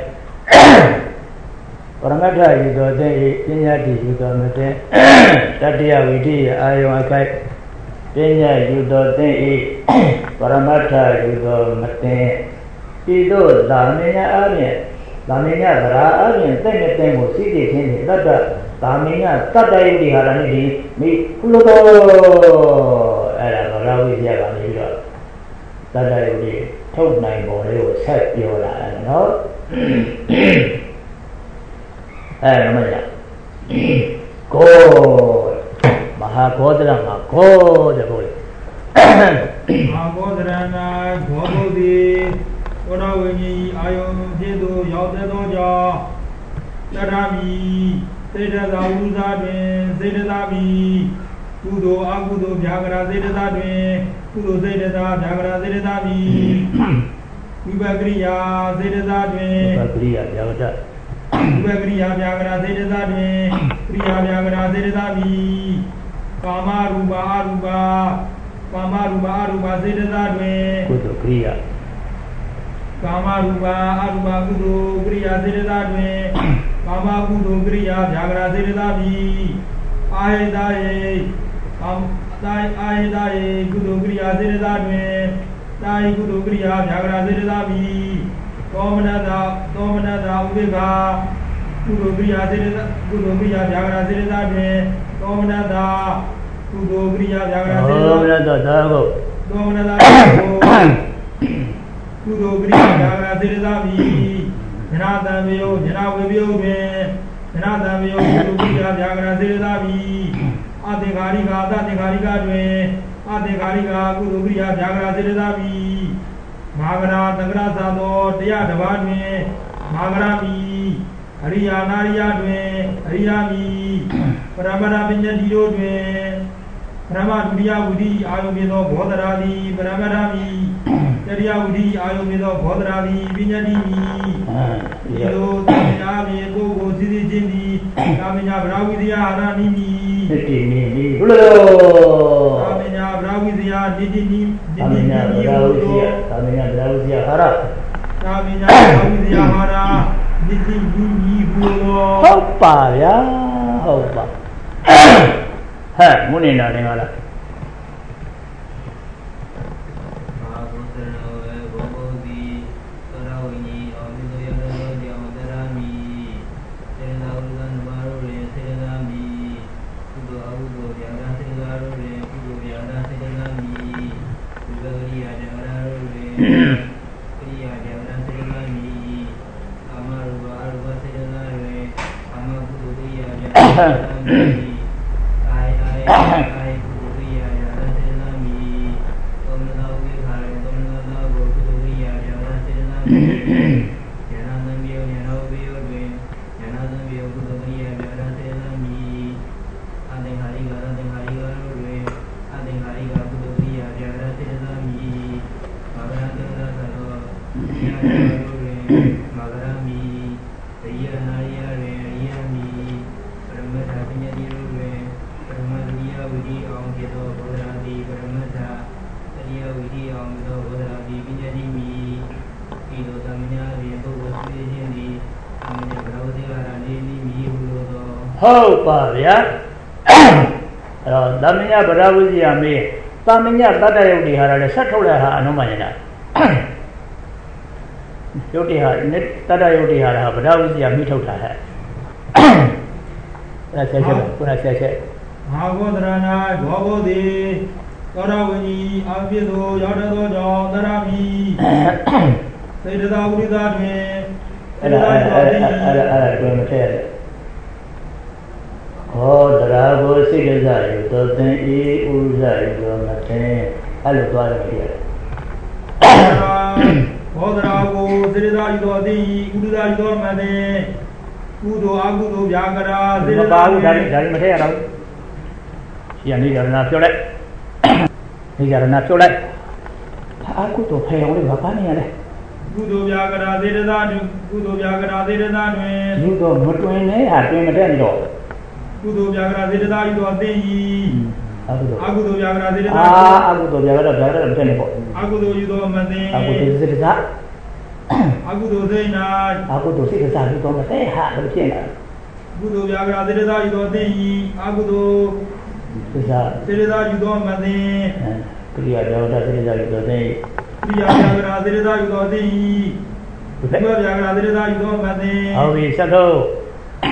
ပရမတ္ထယူတော်တဲ့ပညာတိယူတော်မတဲ့တတိယဝိထိအာယုံအခိုက်ပညာယူတော်တဲ့ပရမတ္ထယူတော်မတဲ့ဤသို့သာမညအပြင်သာမညသရာအပြင်သိမသိကိုစိတ်ချင်းတတ္တသာမညတတ္တယုတိဟာရနိဒီမိကုလတော်အဲ့ဒါဗရာဝိဇ္ဇာကနေပြီးတော့တတ္တယုတိထုတ်နိုင်ပုံလေးကိုဆက်ပြောလာတယ်နော်အဲ့ဒါမှမလားကိုမဟာဂောဒရမှာဂောတဲ့ကိုလေမဟာဂောဒရနာဂောဘုဒ္ဓေဝရဝိညာဉ်အာယုံဖြစ်သို့ရောက်တဲ့သောကြောင့်တရမိစေတသာဝုဇာတွင်စေတသာမိကုသိုလ်အကုသိုလ်ဗျာကရာစေတသာတွင်ကုသိုလ်စေတသာဗျာကရာစေတသာမိဝိပကရိယာစေတသာတွင်ဝိပကရိယာဗျာကရဝိပကရိယာဗျာကရာစေတသာတွင်ကရိယာဗျာကရာစေတသာမိကာမရူပအရူပကာမရူပအရူပစေတသာတွင်ကုသိုလ်ကရိယာကာမရူပအရူပကုသိုလ်ကရိယာစေတသာတွင်ကာမကုသိုလ်ကရိယာဗျာကရာစေတသာမိအာယတယေအာတိုင်းအာယတယေကုသိုလ်ကရိယာစေတသာတွင်တိုင်းကုသိုလ်ကရိယာဗျာကရာစေတသာမိသောမနတသောမနတဥပေက္ခကုသိုလ်ကရိယာစေတသာကုသိုလ်ကရိယာဗျာကရာစေတသာတွင်သောမနတကုသိုလ်ကရိယာဗျာကရာစေတသာသောမနတသာကိုသောမနတကုသိုလ်ကရိယာဗျာကရာစေတသာမိဉာဏတံမေယဉာဏဝေပယတွင် Nana Vio, Kuya, Jagra, Zirabi, Ate Gariga, Tate Gariga, Ate Gariga, Kuya, Jagra, Zirabi, Magara, Tagra Sado, Tia Davani, Magarami, Aria Naria, Ariami, Paramara Pinjadi, Rama Duria Udi, Ayumido, Bodaradi, Paramarami, Teria Udi, Ayumido, Bodaradi, Vinadi, Yellow, Tamiami, Bogo, Zidi Jindi, Tamina Bravidia, Ranini, Tamina Bravidia, Didini, Tamina Bravia, Tamina Bravia Hara, Tamina Bravidia Hara, Didini, Hopa, ya, Hopa. Ha, muni na dengar lah. Hopa, ya. Damanya Bravia me, Tamanya Tata Yodi Hara, Satola, Anomayana. Yodi Had, Tata Yodi Hara, Bravia Mitota. That's it, when I say it. Magodrana, Gobodi, Toravini, Alpido, Yadado, Darami, say the dog with that me, and I don't tell it. Oh, Drago Sigazai, Dotan E. Uzai, Donate, Alubara here. Oh, Drago, Zirida, Dodi, Uda, Dormane, Udo, Agudo, Yagara, Zirida, Dari Matera. She need a natural. He got a natural. Akuto pay only Vapani. Udo Yagara, Zirida, Udo Yagara, Zirida, you don't put in a dream. Kudo Viagra Zeta, you are the Agudo Viagra Zeta, Agudo Viagra, Agudo, you don't Mate, Agudo Zeta, Agudo Zena, Agudo Zeta, you don't say, Happy. Kudo Viagra Zeta, you don't the Agudo Zeta, you don't Mate, Priya Viagra Zeta, you don't say, Priya Viagra Zeta, you don't the Viagra Zeta, you don't Mate, how we settle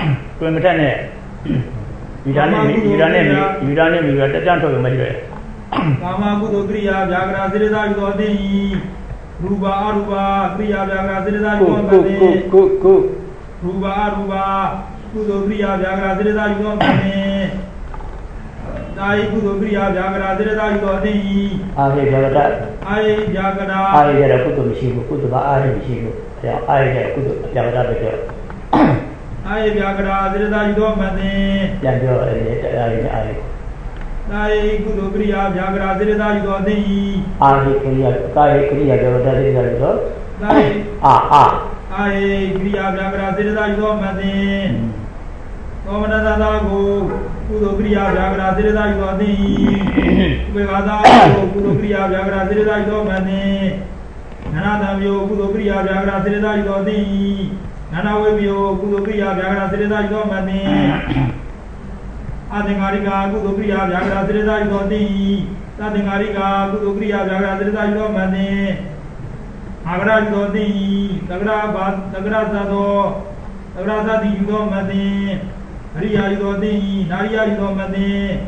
to You done it, you done it, you done it, you got the jump of the Kama Kriya, Jagra Zeta, Godi, Ruba Aruba, Kriya, Jagra Zeta, Godi, Ruba Aruba, Kudo Kriya, Jagra Zeta, Godi, Dai Kudo Kriya, Jagra Zeta, Godi, I Jagada, I Jagada, I get a Kudo Mishibu, Kudo, I Mishibu, I get Kudo Jagada. I Viagra, Zeta, you don't Mane, Yago, I. I could agree, Viagra, Zeta, you got the I Korea, I Korea, Ah, ah, I agree, Viagra, Zeta, you don't Mane. Commander go, could agree, Viagra, Zeta, you got the Vegada, could agree, Viagra, Zeta, you don't Mane. Another view, could agree, Viagra, Zeta, you got the Nana Webio, Kudokia, Viagra, Zeta, you Mane. Adengariga, Kudokia, Viagra, Zeta, you got the Adengariga, Kudokia, Viagra, Zeta, you Mane. Agra, you got the Tagra, Tagra Zado, Tagra Zadi, you don't Mane. Ria, you got the Naria, you don't Mane.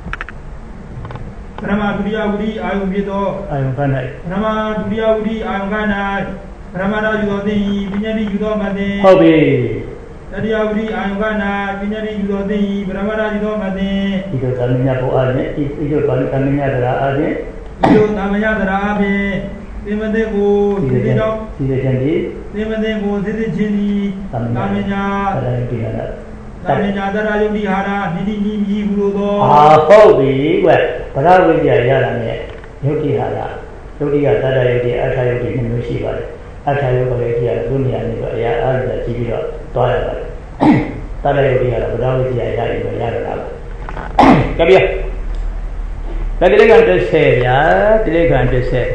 Rama Duria Udi, I will be do. I am Ganai. Rama Duria Udi, I am Ganai. Ramana, you got the Vinani, you don't Mane. Hobby. တတိယဝိအာယုကနာပညာရိယူတော်သိပရမရာတိတော်မသိဤသို့သမညဘောအားဖြင့်ဤသို့သမညသရာအားဖြင့်ဤသို့သမညသရာအားဖြင့်သင်္မသိကိုသိသိတော်သိသိချင်းသည်သင်္မသိကိုသိသိချင်းသည်သမညသရာယုတိဟာရသမညသရာယုတိဟာရနိတိနိမြည်ဟုလို့သောအာဟုတ်ပြီကွဗရဝိဇ္ဇာရတာနဲ့ယုတိဟာရယုတိကသတ္တယုတိအထာယုတိနှစ်မျိုးရှိပါတယ်အထာယုကလည်းကြည့်ရသူနေရာနေတော့အရာအားဖြင့်ကြည့်ပြီးတော့တွားရပါတယ်သတ္တယုတိကတော့ဗရဝိဇ္ဇာရရင်တော့ရတော့တာပါကြပြဒါတိလေကံတစ်ဆယ်ဗျာတိလေကံတစ်ဆယ်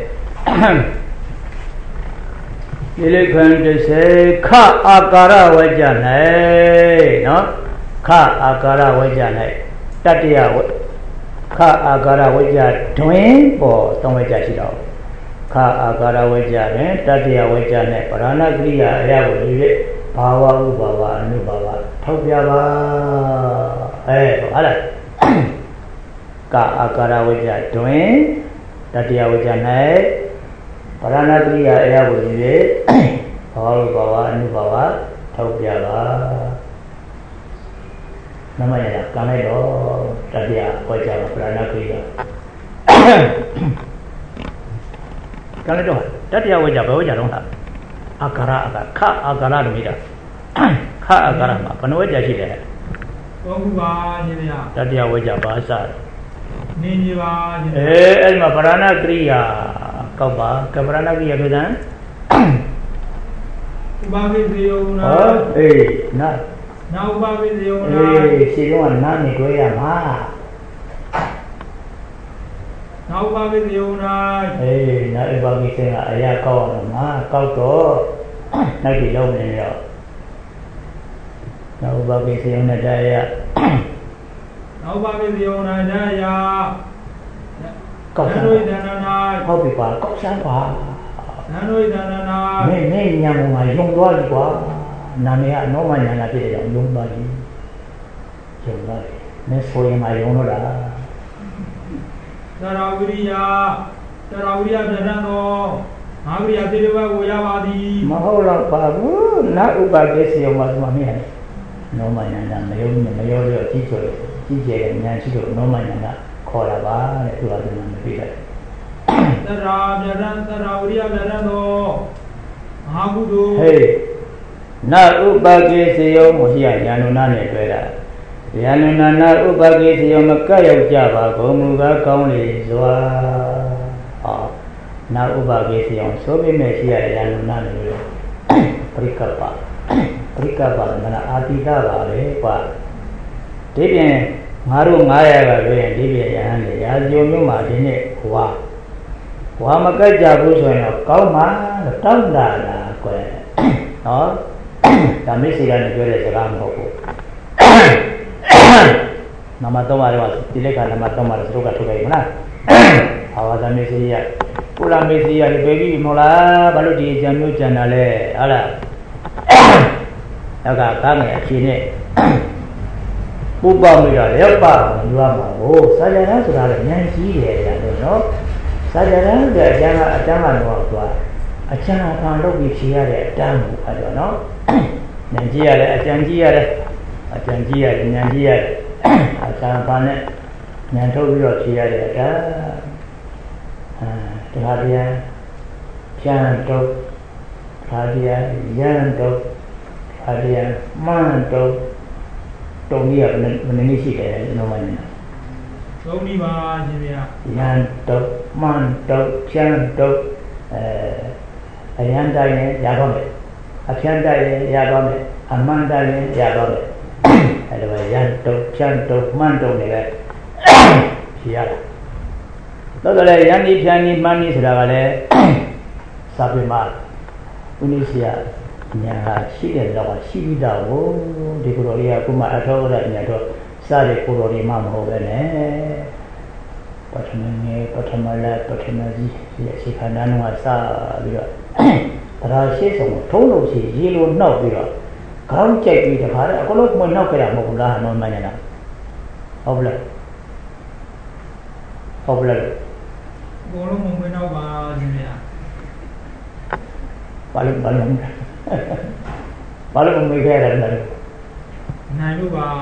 တိလေကံတစ်ဆယ်ခအာကာရဝကြ၌နော်ခအာကာရဝကြ၌တတ္တယဝခအာကာရဝကြတွင်ပေါ်သုံးဝကြရှိတော့ခအာကာရဝကြတွင်တတ္တယဝကြ၌ပရဏကရိယာအရာကိုယူ၍ဘာဝဥဘာဝအနုဘာဝထောက်ပြပါအဲဟုတ်လားကအာကာရဝကြတွင်တတ္တယဝကြ၌ပရဏကရိယာအရာကိုယူ၍ဘာဝဥဘာဝအနုဘာဝထောက်ပြပါနမယကံလိုက်တော့တတ္တယဝကြပရဏကရိယာကံလိုက်တော့တတ္တယဝကြဘယ်ဝကြတော့လားအာကာရအာခအာကာရလို့မိတာခအာကာရမှာဘယ်နှဝကြရှိတယ်ဘောခုပါရှင်ဗျာတတ္တယဝကြဘာစနေနေပါရှင်အေးအဲ့မှာပရဏကရိယာကောက်ပါကပရဏကရိယာပြောတဲ့ဥပဝိသေယနာဟုတ်အေးနာနာဥပဝိသေယနာအေးရှင်းတော့နာနေကြရမှာနာဥပဝိသေယနာအေးနာဥပဝိသေယအရာကောက်အောင်မှာကောက်တော့နောက်ဒီလုံးနေတော့နာဥပဝိသေယနာတရားနာဥပဝိသေယနာတရားကောက်စမ်းဟုတ်ပြီပါကောက်စမ်းပါနန္ဒိဒန္နနာမင်းမင်းညံမှာယုံသွားပြီကွာနာမည်ကအနောမညာနာဖြစ်တယ်ကြောင့်ယုံသွားပြီယုံသွားပြီမင်းဆိုရင်မှယုံတော့တာသရဝိရိယသရဝိရိယပြဋ္ဌာန်းသောငါဝိရိယသေတဝကိုရပါသည်မဟုတ်တော့ပါဘူးနတ်ဥပဒေစီယောမှာသူမမင်းနောမညာနာမယုံမယုံတော့ကြီးကျယ်ကြီးကျယ်ဉာဏ်ရှိလို့နောမညာနာခေါ်တာပါတဲ့သူကသူမသိတယ်သရာပြဋ္ဌာန်းသရာဝိရိယပြဋ္ဌာန်းသောမဟာကုသိုလ်ဟေးနဥပကေစေယောမရှိရညာနုနာနဲ့တွေ့တာညာနုနာနဥပကေစေယောမကပ်ရောက်ကြပါကုန်မူကားကောင်းလေစွာဟောနဥပကေစေယောဆိုပေမဲ့ရှိရညာနုနာနဲ့လို့ပရိကပ္ပပရိကပ္ပမနာအာတိကပါပဲကွာဒီပြင်ငါတို့ငါးရာကလွှဲရင်ဒီပြင်ရဟန်းလေရာဇယုံမျိုးမှာဒီနေ့ဝါဝါမကတ်ကြဘူးဆိုရင်တော့ကောင်းမှတောင်းတာလားကွယ်နော်ဒါမစ္ဆေကနေပြောတဲ့စကားမဟုတ်ဘူးနမတော်မှာတော့ဒီလက်ကနမတော်မှာစရုပ်ကထုတ်လိုက်မလားအာဝါဒမစ္ဆေရကုလမစ္ဆေရဒီပဲပြီးမဟုတ်လားဘာလို့ဒီအကြံမျိုးကြံတာလဲဟုတ်လားနောက်ကကားငယ်အချင်းနဲ့ပူပေါင်းပြီးတော့လက်ပါယူရမှာကိုစာကြရန်ဆိုတာလည်းဉာဏ်ကြီးတယ်ရတယ်နော်စာကြရန်တဲ့အကျမ်းကအတန်းကတော့သွားအကျမ်းအခံလုပ်ပြီးဖြေရတဲ့အတန်းကိုအဲ့တော့နော်ဉာဏ်ကြီးရတယ်အကျမ်းကြီးရတယ်အကျမ်းကြီးရတယ်ဉာဏ်ကြီးရတယ်အကျမ်းပါနဲ့ဉာဏ်ထုတ်ပြီးတော့ဖြေရတဲ့အတန်းအာဒါတရားကျမ်းတော့ဒါတရားရန်တော့ဒါတရားမှန်တော့တုံကြီးကမနေနေရှိတယ်ကျွန်တော်မှနေတာသုံးဒီပါရှင်ဗျာရန်တော့မှန်တော့ဖြန်းတော့အဲအရန်တိုင်းနဲ့ရတော့မယ်အဖြန်းတိုင်းနဲ့ရတော့မယ်အမှန်တိုင်းနဲ့ရတော့မယ်အဲဒါပဲရန်တော့ဖြန်းတော့မှန်တော့နေပဲဖြေရတာတော့ကလည်းရန်ဒီဖြန်းဒီမှန်ဒီဆိုတာကလည်းစာပေမှာဥနိစီယညာရှိတဲ့တော့ရှိပြီးတော့ဒီကိုယ်တော်လေးကခုမှအထောက်အထားညာတော့စတဲ့ကိုယ်တော်လေးမှမဟုတ်ပဲနဲ့ပထမငယ်ပထမလပထမကြီးရဲ့ရှိခန္ဓာနုကစပြီးတော့တရားရှိဆုံးထုံးလို့ရှိရေလိုနှောက်ပြီးတော့ခေါင်းကြိုက်ပြီးတခါတည်းအကုန်လုံးမနှောက်ကြတာမဟုတ်ဘူးလားနော်မှန်ညာဟုတ်ပြီလားဟုတ်ပြီလားအကုန်လုံးမမနှောက်ပါရှင်ဗျာဘာလို့ဘာလို့ဘာလို့မမေ့ခဲ့ရလဲနိုင်လို့ပါ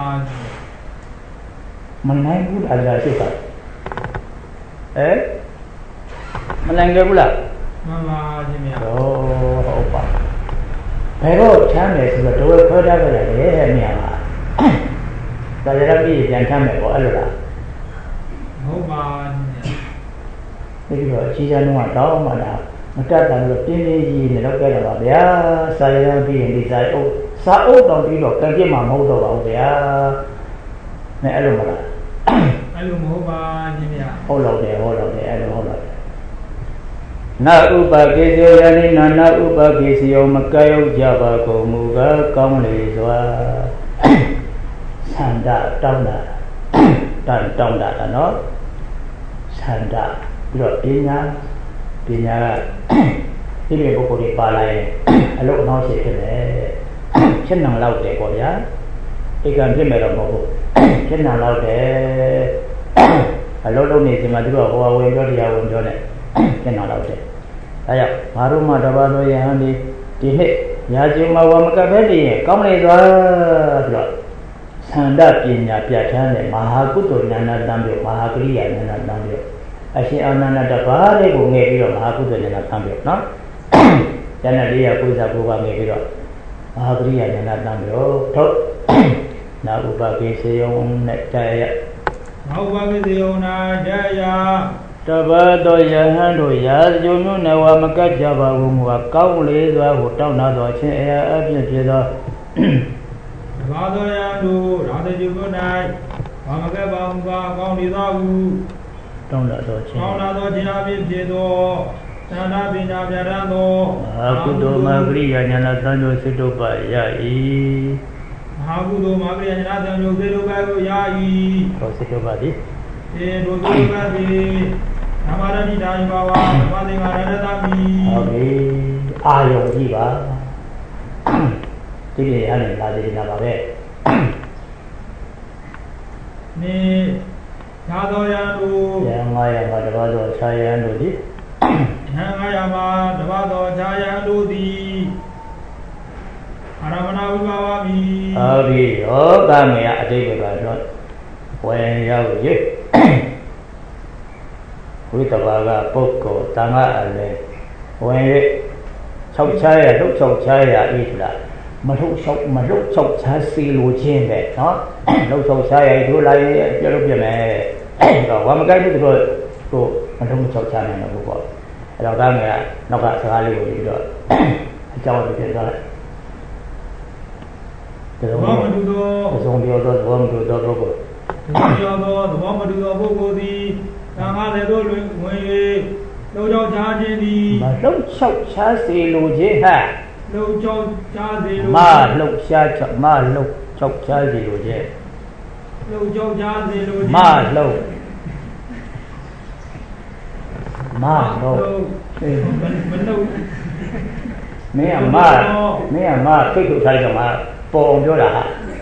မနိုင်ဘူးလားလားရှိပါအဲမနိုင်ကြဘူးလားမှန်ပါရှင်ဗျာဟောဟုတ်ပါဘယ်တော့ချမ်းတယ်ဆိုတော့တော်ခွဲထားကြတယ်တဲ့နေရာမှာဒါကြရပြီးပြန်ချမ်းမယ်ပေါ့အဲ့လိုလားဟုတ်ပါရှင်ဗျာဒီတော့အကြီးစားလုံးကတော့မှလားမတတ်တယ်လို့ပြင်းပြင်းကြီးနေတော့ကြတယ်ပါဗျာစာရမ်းပြီးရင်ဒီစာအုပ်စာအုပ်တော်ပြီးတော့ကံပြစ်မှာမဟုတ်တော့ပါဘူးဗျာနဲ့အဲ့လိုမလားအဲ့လိုမဟုတ်ပါရှင်ဗျာဟုတ်တော့တယ်ဟုတ်တော့တယ်အဲ့လိုဟုတ်တော့တယ်နာဥပကိစီယောယနိနာနာဥပကိစီယောမကယောကြပါကုန်မူကားကောင်းလေစွာသန္တာတောင်းတာတန်တောင်းတာနော်သန္တာပြီးတော့ပညာပညာကဒီလိုပုဂ္ဂိုလ်တွေပါလာရင်အလုံးအနောက်ရှိဖြစ်တယ်ဖြစ်နှံလောက်တယ်ပေါ့ဗျာဧကံဖြစ်မယ်တော့မဟုတ်ဘူးဖြစ်နှံလောက်တယ်အလုံးလုံးနေစီမှာသူတို့ကဟောဝင်ပြောတရားဝင်ပြောတယ်ဖြစ်နှံလောက်တယ်ဒါကြောင့်ငါတို့မှတပါးသောယဟန်ဒီဒီနှစ်ရာဇဝဝမကပဲတည်းရင်ကောင်းလေသွားပြီးတော့သန္တာပညာပြဋ္ဌာန်းတဲ့မဟာကုသိုလ်ဉာဏတံပြုမဟာကရိယာဉာဏတံပြုအရှင်အာနန္ဒတပါးလေးကိုငယ်ပြီးတော့မဟာကုသိုလ်ဉာဏတံပြုနော်ဉာဏလေးရကိုယ်စားကိုယ်ပါငယ်ပြီးတော့မဟာကရိယာဉာဏတံပြုထုတ်နာဥပကိစေယုံနဲ့တရားနာဥပကိစေယုံနာတရားတပါးသောယဟန်တို့ရာဇဂုံမျိုးနဝမကတ်ကြပါဘူးမူဟာကောင်းလေစွာကိုတောင်းနာသောအချင်းအရာအပြည့်ဖြစ်သောတပါးသောယဟန်တို့ရာဇဂုံမျိုး၌ဝမကတ်ပါမူပါကောင်းလေသောဟုတောင်းနာသောချင်းကောင်းနာသောခြင်းအပြည့်ဖြစ်သောသန္တာပညာပြဋ္ဌာန်းသောမဟာကုသိုလ်မဂရိယာဉာဏသံဃောစိတ္တပယ၏မဟာကုသိုလ်မဂရိယာဉာဏသံဃောစိတ္တပကိုရ၏ဟောစိတ္တပသည်ေဒုသုကတိသမာဓိတိုင်းပါဝါသမာဓိမာရတမိဟုတ်ပြီအာယုံကြည့်ပါဒီနေ့အဲ့ဒါလာသေးတာပါပဲနေသာတော်ရန်တို့ရံငါးရာမှာတပါးတော်ခြာယံတို့သည်ရံငါးရာမှာတပါးတော်ခြာယံတို့သည်အာရမဏဝိဘာဝမိဟုတ်ပြီဟောကမေယအတိတ်ကတော့ဝင်ရောက်ရဝိတဘာကပုဂ္ဂိုလ်တန်ခါအလဲဝင်ရ၆ချားရလှုပ်၆ချားရဤလားမလှုပ်၆မလှုပ်၆ချားစီလိုခြင်းပဲနော်လှုပ်၆ချားရတို့လာရင်ပြလို့ပြမယ်အဲ့တော့ဝါမကိုက်ဘူးတို့ကိုမလှုပ်၆ချားနိုင်တော့ဘူးပေါ့အဲ့တော့ကမေကနောက်ကစကားလေးကိုပြီးတော့အကြောင်းပြပြသွားလိုက်ဘောမတူသောအဆုံးပြောသောဘောမတူသောပုဂ္ဂိုလ်ပြောသောသဘောမတူသောပုဂ္ဂိုလ်သည်သံဃာလည်းတို့တွင်ဝင်၍လှုပ်ချောက်ချခြင်းသည်မလှုပ်ချောက်ချစေလိုခြင်းဟဲ့လှုပ်ချောက်ချစေလိုမလှုပ်ရှားချမလှုပ်ချောက်ချစေလိုခြင်းလှုပ်ချောက်ချစေလိုခြင်းမလှုပ်မလှုပ်မလှုပ်မင်းကမမင်းကမခိတ်ထုတ်ထားကြမှာပေါ်အောင်ပြောတာဟာ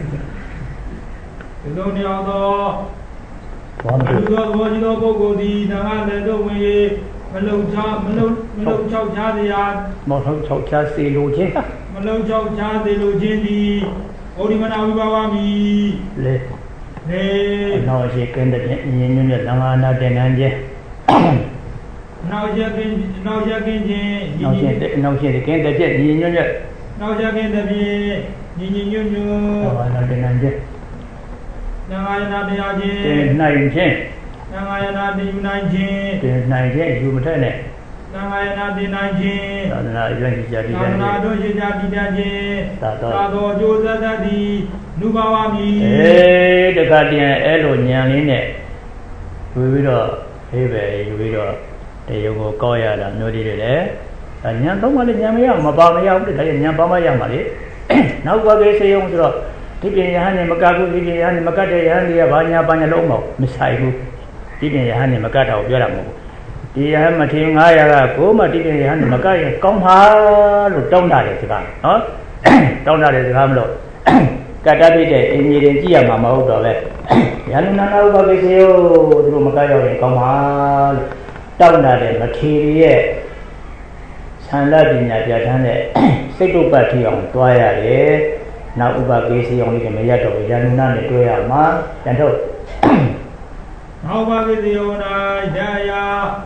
ဒီလိုနေအောင်သောဘာလို့သောဘောကြီးသောပုဂ္ဂိုလ်သည်သံဃာလည်းတို့ဝင်၍မလုံချမလုံမလုံချောက်ချစရာမဟုတ်ချောက်ချစေလိုခြင်းမလုံချောက်ချစေလိုခြင်းသည်ဩဒီမနာဝိဘာဝမိလေလေနောက်ရှိကင်းတဲ့ညင်ညွတ်သံဃာနာတင်နန်းခြင်းနောက်ရကင်းနောက်ရကင်းခြင်းနောက်ရှိနောက်ရှိကင်းတဲ့ပြည့်ညင်ညွတ်နောက်ရကင်းတဲ့ပြည့်ညင်ညင်ညွတ်ညွတ်သံဃာနာတင်နန်းခြင်းသံဃာယနာတရားခြင်းတင်နိုင်ခြင်းသံဃာယနာတည်နိုင်ခြင်းတင်နိုင်ခြင်းယူမထက်နဲ့သံဃာယနာတည်နိုင်ခြင်းသာသနာ့ရွံ့ရှိကြတည်ခြင်းသာသနာတို့ရှိကြတည်ခြင်းသာတော်ကျိုးသက်သက်သည်နုဘာဝမိအေးတခါတည်းအဲ့လိုညံလေးနဲ့ဝေပြီးတော့အေးပဲယူပြီးတော့တရုံကိုကောက်ရတာမျိုးတွေလေညံတော့မှလည်းညံမရမပါမရဘူးတခါညံပါမရမှာလေနောက်ဘကေစေယုံဆိုတော့ဒီပြင်ယဟန်နဲ့မကဘူးဒီပြင်ယဟန်နဲ့မကတဲ့ယဟန်တွေကဘာညာဘာညာလုံးမဟုတ်မဆိုင်ဘူးဒီပြင်ယဟန်နဲ့မကတာကိုပြောတာမဟုတ်ဘူးဒီယဟန်မထေငါးရာကကိုမဒီပြင်ယဟန်နဲ့မကရင်ကောင်းပါလို့တောင်းတာတယ်စကားနော်တောင်းတာတယ်စကားမလို့ကတ္တပိတဲ့အင်ကြီးတင်ကြည့်ရမှာမဟုတ်တော့ပဲယန္နနာဥပကိစေယသူတို့မကရောက်ရင်ကောင်းပါလို့တောင်းတာတယ်မထေရဲ့ဆန္ဒပညာပြဋ္ဌာန်းတဲ့စိတ်တုပ္ပတ္တိအောင်တွားရတယ်နောက်ဥပကေစီအောင်လေးကမရတော့ဘူးရန်နုနာနဲ့တွေ့ရမှာပြန်ထုတ်နောက်ဥပကေစီအောင်၌ဒါယာ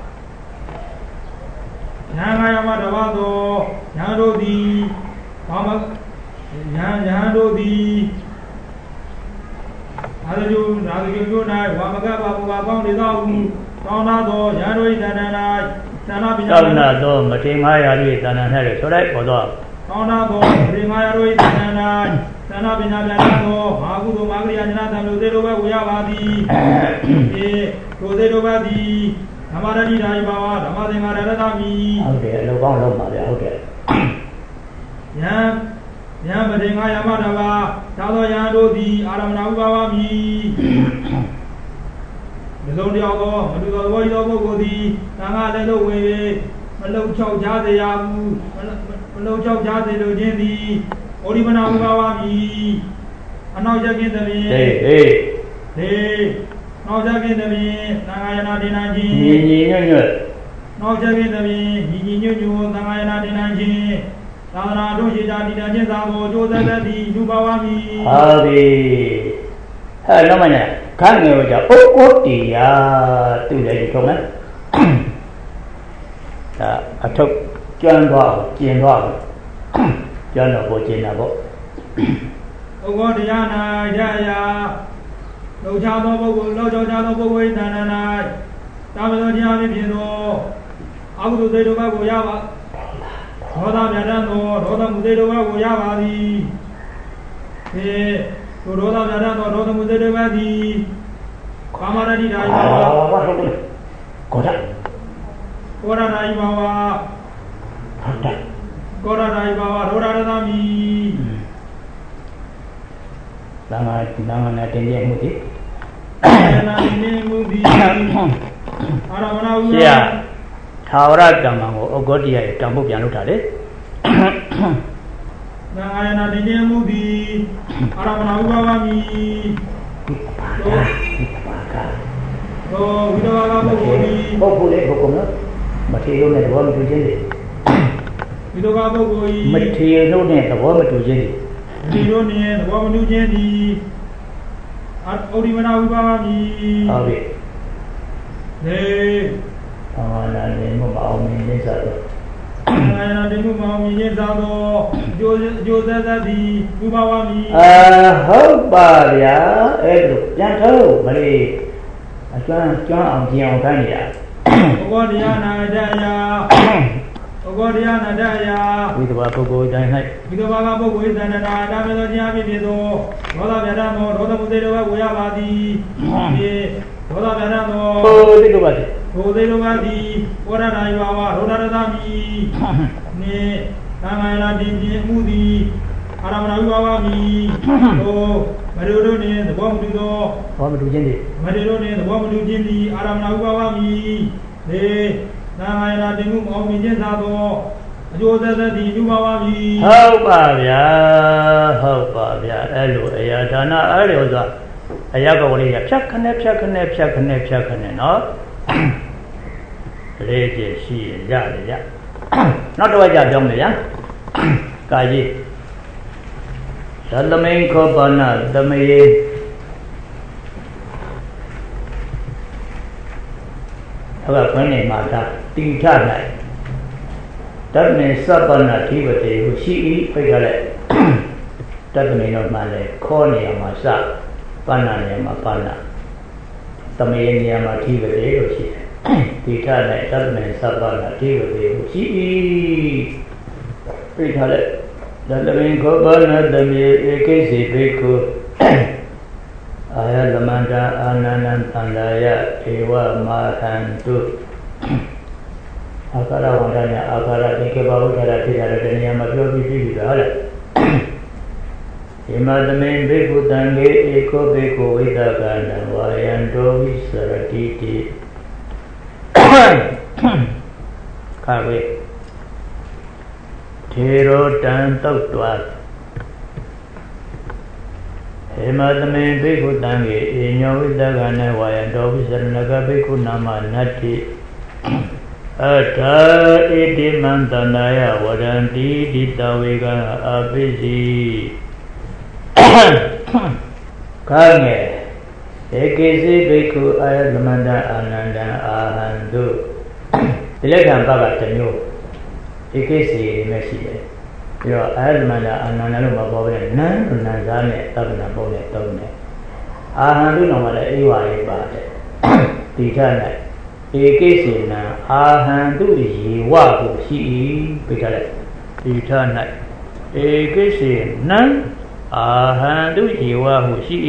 ညာငါယမတဘာသောညာတို့သည်ဘာမညာညာတို့သည်အာရယုရာဇယုတို့၌ဝါမကဘာဘဘာပေါင်းနေသောဟုတောင်းသောညာတို့၏တဏ္ဍာ၌သန္နာပညာတောင်းသောမထေငါရာတို့၏တဏ္ဍာ၌ဆိုလိုက်ပေါ်သောတောင်းသောမထေငါရာတို့၏တဏ္ဍာ၌သန္နာပညာပြတ်သောဘာကုသိုလ်မာဂရိယညာသံလူသေးတို့ဘက်ကိုရပါသည်အေတို့သေးတို့ဘက်သည်ဓမ္မရတိဓာယဘာဝဓမ္မသင်္ဃာရတမိဟုတ်တယ်အလုံးကောင်းလုံးပါဗျာဟုတ်တယ်ယံယံပတိငါယမတဘာသာသောယံတို့သည်အာရမဏဥပါဝမိမလုံးတယောက်သောမတူသောဘောဤသောပုဂ္ဂိုလ်သည်သံဃာလည်းသို့ဝင်၍မလုံချောက်ကြစေရဘူးမလုံချောက်ကြစေလိုခြင်းသည်ဩရိမဏဥပါဝမိအနောက်ရခြင်းသည်ဟေးဟေးဟေးနောက်ကြခြင်းသည်သံဃာယနာတင်နိုင်ခြင်းညီညီညွတ်ညွတ်နောက်ကြခြင်းသည်ညီညီညွတ်ညွတ်သံဃာယနာတင်နိုင်ခြင်းသာသနာတို့ရှိကြတည်တံ့ခြင်းသာကိုကြိုးစားတတ်သည်လူပါဝါမည်ဟုတ်ပြီဟဲ့လုံးမနဲ့ခန့်ငယ်ကြပုဂ္ဂိုလ်တရားသူလည်းဒီထုံးမယ်ဒါအထုပ်ကျွမ်းသွားကျင်သွားကျွမ်းတော့ကိုကျင်တာပေါ့ပုဂ္ဂိုလ်တရား၌ရရာလုံချသောပုဂ္ဂိုလ်လုံချသောပုဂ္ဂိုလ်၏တဏ္ဍာ၌တာမသောတရားဖြင့်သောအကုသိုလ်စိတ်တို့ဘက်ကိုရပါဒေါသမြတ်တတ်သောဒေါသမှုစိတ်တို့ဘက်ကိုရပါသည်ေသူဒေါသပြတ်သောဒေါသမှုတွေပဲသည်ကာမရတိဓာယဘာဝကောဒကောရဓာယဘာဝကောရဓာယဘာဝဒေါရရသမိသံဃာသံဃာနဲ့တင်ပြမှုသည်နာနေမှုသည်အာရမဏဝိယသာဝရကမ္မကိုဩဂေါတိယရဲ့တံဖို့ပြန်လုပ်တာလေနာယနာတင်ပြမှုသည်အာရမဏဥပါဝမိသောဝိတဝါကပုဂ္ဂိုလ်သည်ပုဂ္ဂိုလ်လေပုဂ္ဂိုလ်နော်မထေရနဲ့သဘောမတူခြင်းလေဝိတဝါပုဂ္ဂိုလ်မထေရတို့နဲ့သဘောမတူခြင်းလေဒီတို့နဲ့သဘောမတူခြင်းသည်အာဩရိမဏဥပါဝမိဟုတ်ပြီနေအာနာနေမအောင်မြင်နေစားတော့အာနာနေမအောင်မြင်နေစားတော့အကျိုးအကျိုးသက်သက်သည်ဥပါဝမိအာဟုတ်ပါဗျာအဲ့လိုပြန်ထုတ်မလေးအကျွမ်းကျွမ်းအောင်ကြင်အောင်ခိုင်းနေရဘဂဝတရားနာတယာဘဂဝတရားနာတယာဝိသဘာပုဂ္ဂိုလ်တိုင်း၌ဝိသဘာကပုဂ္ဂိုလ်သန္တာတာမေသောခြင်းအဖြစ်ဖြစ်သောဒေါသပြတ်သောဒေါသမှုတွေတော့ဝေရပါသည်ဒီဒေါသပြတ်သောဟိုသိတော့ပါသည်ဟိုသိတော့ပါသည်ဝရဏာယဝါဒေါသရသမိနေသံဃာနာတင်ခြင်းမှုသည်အာရမဏဥပါဝမိဟိုမရတို့နှင့်သဘောမတူသောသဘောမတူခြင်းသည်မရတို့နှင့်သဘောမတူခြင်းသည်အာရမဏဥပါဝမိလေသံဃာနာတင်မှုအောင်မြင်ခြင်းသာသောအကျိုးသက်သက်သည်ဥပါဝမိဟုတ်ပါဗျာဟုတ်ပါဗျာအဲ့လိုအရာဒါနအဲ့လိုဆိုအရာကဝလေးဖြတ်ခနဲ့ဖြတ်ခနဲ့ဖြတ်ခနဲ့ဖြတ်ခနဲ့နော်လေးကျရှိရင်ရတယ်ဗျနောက်တော့ကြပြောမယ်ဗျာကာကြီးသတ္တမိန်ခောပါဏသမေဟုတ်ကဲ့ခဏနေမှာဒါတိထ၌တတ္တမေသဗ္ဗနာဓိပတိဟုရှိ၏ဖိတ်ခလိုက်တတ္တမေတော့မှလည်းခေါ်နေရမှာစပါဏနေမှာပါဏသမေနေရာမှာဓိပတိလို့ရှိတယ်တိထ၌တတ္တမေသဗ္ဗနာဓိပတိဟုရှိ၏ဖိတ်ခလိုက်သတ္တမိန်ခောပါဏသမေဧကိစီဘိက္ခုအာယလမန္တာအာနန္တံသန္တာယဧဝမာဟန္တုအာကာရဝန္ဒနာအာကာရသင်္ကေပဝုဒ္ဓရာဖြစ်တဲ့တရားမှာပြောပြီးပြီလားဟုတ်လားဣမသမေဘိက္ခုတံကေဧကောဘိက္ခုဝိသကန္တံဝါယံတောဝိစရတိတိခါဝေထေရောတံသုတ်တွာဧမသမေဘိက္ခုတံကေဧညောဝိသကန္တံဝါယံတောဝိစရဏကဘိက္ခုနာမနတ္တိအထာဣတိမန္တနာယဝရန္တိတိတဝေကအာပိစီ Kange Ekesi Bhikkhu Ayatlamanda Ananda Ahandu Dilekhan Baba Tanyo Ekesi Meshide Yo Ayatlamanda Ananda Luma Bobe Nan Nanzane Tabna Bone Tabne Ahandu Namala Ewa Ebate Titana Ekesi Na Ahandu Yiwa Shi Bikale Titana Ekesi Nan Ahandu Yiwa Shi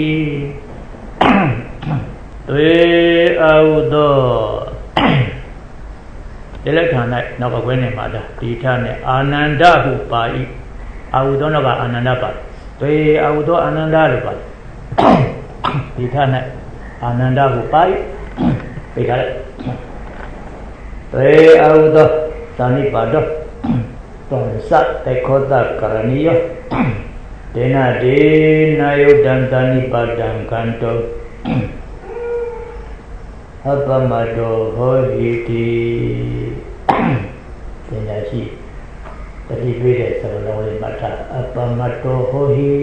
Tue Audo Dilekhan Navagwene Mada Titane Ananda Hupai Audo Nava Ananda Pai Tue Audo Ananda Lupai Titane Ananda Hupai Bikale Tue Audo Tani Pado Tonsat Tekota Karaniyo Dena Dena Yudantani Padang Kanto Apamado Hohiti Dena Si Tadi beda Sabalawali Mata Apamado Hohi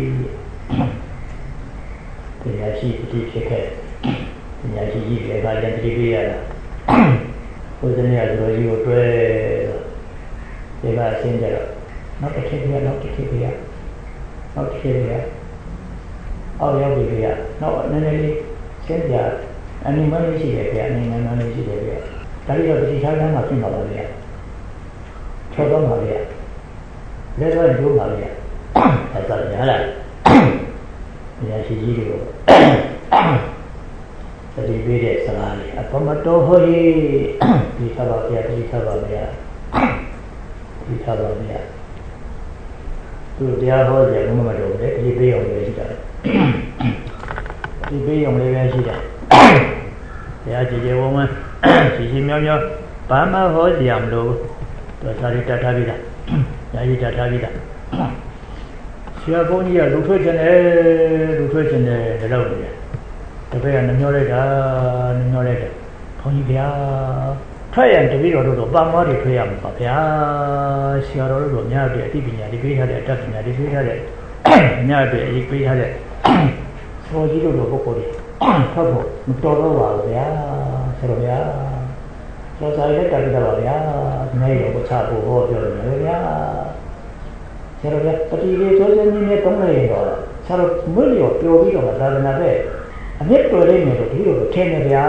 Dena Si Tadi Sikhe Dena Si Jika Kajan Tadi Bida Udanya Adroji Utwe Dega Sinjara Not a Kibia, not a Kibia Not here, oh, yeah, here. No, Nanny, send there. Any money is here, any money is here. Tell you the China nothing over there. Show them over there. Let her do over there. I thought, yeah, yeah, she did you. The debate salary. A tomato, hoy, we have a beer, we have a beer. We have a beer. Tu dia ho je mo ma do le di pe yong le shi da di pe yong le be shi da ya je je won wan shi shi myaw myaw ba ma ho siam lo to sa ri tat tha bi da ya ji tat tha bi da sia bong ji ya lu thwe chen ne lu thwe chen ne de lo ne ta pe ya na myaw lai da na myaw lai da bong ji byaထွက်ရတပည့်တော်တို့ပါမောတွေထွက်ရမှာပါဗျာဆရာတော်တို့များတဲ့အသိပညာတွေပေးထားတဲ့အတတ်ပညာတွေပေးထားတဲ့များတဲ့အရေးပေးထားတဲ့စောကြီးတို့လိုပုဂ္ဂိုလ်တွေထွက်ဖို့မတော်တော့ပါဘူးဗျာဆရာတော်ဗျာကျော်စာရေးတက်ကြပါဗျာဒီနေ့တော့ကိုချဖို့ဟောပြောတယ်ဗျာဆရာတော်ဗျာပတိလေးသောစင်းကြီးနဲ့တုံးလိုက်ရင်တော့ဆရာတော်မွေးလျော်ပျော်ပြီးတော့သာသနာပဲအမြင့်တော်လေးနေတော့ဒီလိုထင်နေဗျာ